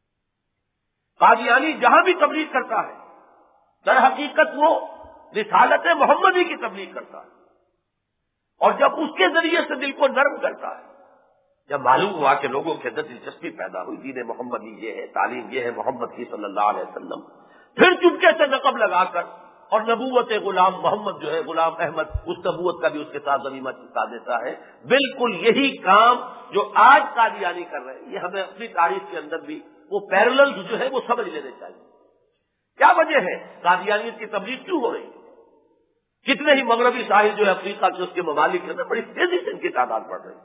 قادیانی جہاں بھی تبلیغ کرتا ہے، در حقیقت وہ رسالت محمدی کی تبلیغ کرتا ہے، اور جب اس کے ذریعے سے دل کو نرم کرتا ہے، جب معلوم ہوا کہ لوگوں کے اندر دلچسپی پیدا ہوئی، دین محمدی یہ ہے، تعلیم یہ ہے محمد کی صلی اللہ علیہ وسلم، پھر چپکے سے نقب لگا کر اور نبوت غلام محمد جو ہے، غلام احمد، اس نبوت کا بھی اس کے ساتھ ضمیمہ چپکا دیتا ہے۔ بالکل یہی کام جو آج قادیانی کر رہے ہیں، یہ ہمیں اپنی تاریخ کے اندر بھی وہ پیرلل جو ہے وہ سمجھ لینے چاہیے۔ کیا وجہ ہے قادیانیت کی تبلیغ کیوں ہو رہی ہے؟ کتنے ہی مغربی ساحل جو ہے افریقہ کے، اس کے ممالک کے اندر بڑی تیزی سے ان کی تعداد بڑھ رہی ہے۔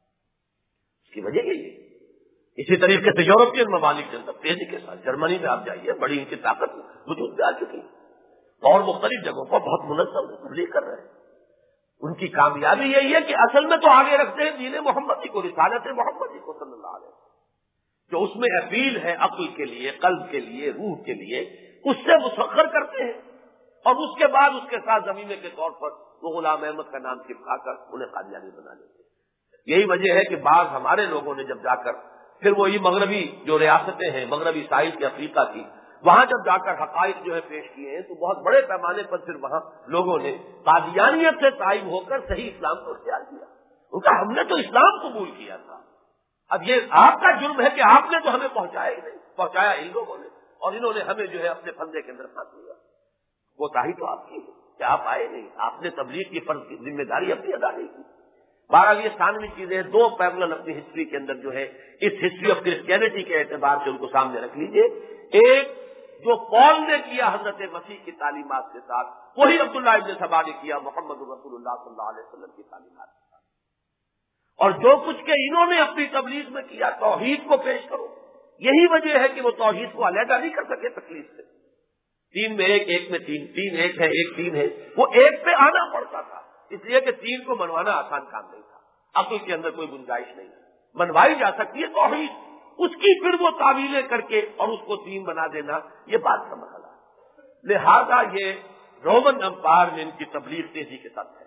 اس کی وجہ یہی ہے۔ اسی طریقے سے یورپین ممالک کے اندر تیزی کے ساتھ، جرمنی میں آپ جائیے، بڑی ان کی طاقت وجود میں آ چکی ہے، اور مختلف جگہوں پر بہت منظم تبلیغ کر رہے ہیں۔ ان کی کامیابی یہی ہے کہ اصل میں تو آگے رکھتے ہیں دین محمدی کو، رسالت محمدی کو صلی اللہ علیہ وسلم، جو اس میں اپیل ہے عقل کے لیے، قلب کے لیے، روح کے لیے، اس سے مسخر کرتے ہیں، اور اس کے بعد اس کے ساتھ ضمیمے کے طور پر وہ غلام احمد کا نام چپکا کر انہیں قادیانی بنا لیتے ہیں۔ یہی وجہ ہے کہ بعض ہمارے لوگوں نے جب جا کر پھر وہی مغربی جو ریاستیں ہیں، مغربی ساحل کی افریقہ کی، وہاں جب جا کر حقائق جو ہے پیش کیے ہیں، تو بہت بڑے پیمانے پر پھر وہاں لوگوں نے قادیانیت سے طائب ہو کر صحیح اسلام کو اختیار کیا۔ ان کا ہم نے تو اسلام قبول کیا تھا، اب یہ آپ کا جرم ہے کہ آپ نے تو ہمیں پہنچایا ہی نہیں، پہنچایا ان لوگوں نے، اور انہوں نے ہمیں جو ہے اپنے پھندے کے اندر پھانس لیا۔ کوتاہی تو آپ کی ہے کہ آپ آئے نہیں، آپ نے تبلیغ کی فرض کی ذمہ داری اپنی ادا نہیں کی۔ بہرحال یہ ثانوی چیزیں دو پیرلل اپنی ہسٹری کے اندر جو ہے، اس ہسٹری آف کرسچینٹی کے اعتبار سے ان کو سامنے رکھ لیجئے۔ ایک جو پال نے کیا حضرت مسیح کی تعلیمات کے ساتھ، وہی عبداللہ ابن سبا نے کیا محمد رسول اللہ صلی اللہ علیہ وسلم کی تعلیمات کے ساتھ۔ اور جو کچھ کہ انہوں نے اپنی تبلیغ میں کیا، توحید کو پیش کرو، یہی وجہ ہے کہ وہ توحید کو علیحدہ نہیں کر سکے تکلیف سے۔ تین میں ایک، ایک میں تین، تین ایک ہے، ایک تین ہے، وہ ایک پہ آنا پڑتا تھا، اس لیے کہ تین کو منوانا آسان کام نہیں تھا، عقل کے اندر کوئی گنجائش نہیں، منوائی جا سکتی ہے توحید، اس کی پھر وہ تعویلیں کر کے اور اس کو تین بنا دینا، یہ بات کا مسئلہ ہے۔ لہذا یہ رومن امپائر میں ان کی تبلیغ تیزی کے ساتھ ہے،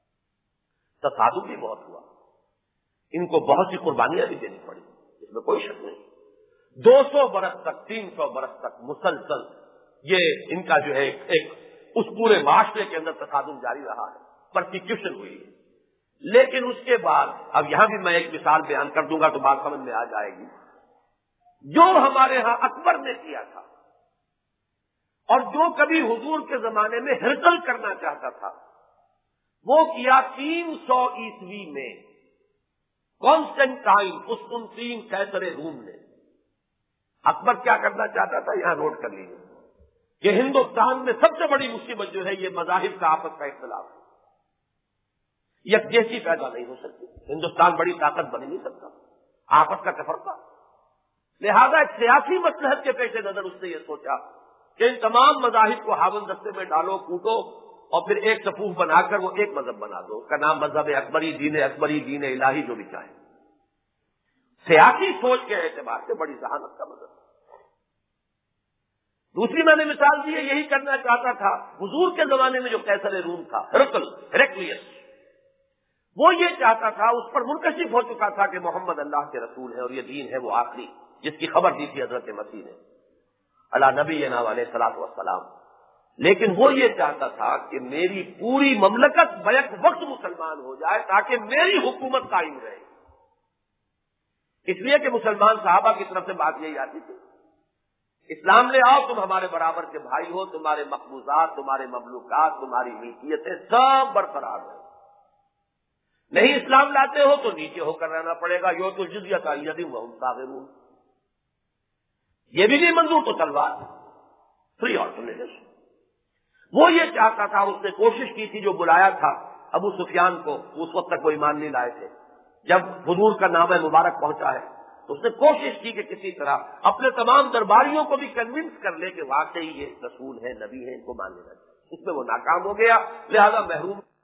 تصادم بھی بہت ہوا، ان کو بہت سی قربانیاں بھی دینی پڑی، اس میں کوئی شک نہیں۔ دو سو برس تک، تین سو برس تک مسلسل یہ ان کا جو ہے ایک اس پورے معاشرے کے اندر تصادم جاری رہا ہے، پرسیکیوشن ہوئی ہے۔ لیکن اس کے بعد اب یہاں بھی میں ایک مثال بیان کر دوں گا تو بات سمجھ میں آ جائے گی۔ جو ہمارے ہاں اکبر نے کیا تھا، اور جو کبھی حضور کے زمانے میں ہرقل کرنا چاہتا تھا، وہ کیا تین سو عیسوی میں کانسٹنٹائن قسطنطین قیصر روم نے۔ اکبر کیا کرنا چاہتا تھا، یہاں نوٹ کر لیجیے کہ ہندوستان میں سب سے بڑی مصیبت جو ہے یہ مذاہب کا آپس کا اختلاف ہے، یکجہتی پیدا نہیں ہو سکتی، ہندوستان بڑی طاقت بن نہیں سکتا، آپس کا تفرقہ۔ لہذا ایک سیاسی مصلحت کے پیش نظر اس نے یہ سوچا کہ ان تمام مذاہب کو ہاون دستے میں ڈالو، کوٹو، اور پھر ایک صفوف بنا کر وہ ایک مذہب بنا دو، اس کا نام مذہب اکبری، دین اکبری، دین الہی، جو بھی چاہیں۔ سیاسی سوچ کے اعتبار سے بڑی ذہانت کا مذہب۔ دوسری میں نے مثال دی ہے، یہی کرنا چاہتا تھا حضور کے زمانے میں جو قیصر روم تھا، ہرقل، ہیرکلیس، وہ یہ چاہتا تھا، اس پر منکشف ہو چکا تھا کہ محمد اللہ کے رسول ہے اور یہ دین ہے وہ آخری، جس کی خبر دی تھی حضرت مسیح نے علی نبینا علیہ الصلوۃ والسلام۔ لیکن وہ یہ چاہتا تھا کہ میری پوری مملکت بیک وقت مسلمان ہو جائے تاکہ میری حکومت قائم رہے. اس لیے کہ مسلمان صحابہ کی طرف سے بات یہی آتی تھی، اسلام لے آؤ، تم ہمارے برابر کے بھائی ہو، تمہارے مقبوضات، تمہارے مملوکات، تمہاری ملکیتیں سب برقرار رہے. نہیں اسلام لاتے ہو تو نیچے ہو کر رہنا پڑے گا. یو تو جزیۃ عن ید وہم صاغرون. یہ بھی نہیں منظور تو تلوار، فری آلٹرنیٹو. وہ یہ چاہتا تھا، اس نے کوشش کی تھی، جو بلایا تھا ابو سفیان کو، اس وقت تک وہ ایمان نہیں لائے تھے. جب حضور کا نام مبارک پہنچا ہے تو اس نے کوشش کی کہ کسی طرح اپنے تمام درباریوں کو بھی کنونس کر لے کہ واقعی یہ رسول ہے، نبی ہے، ان کو مان لینا چاہیے. اس میں وہ ناکام ہو گیا، لہذا محروم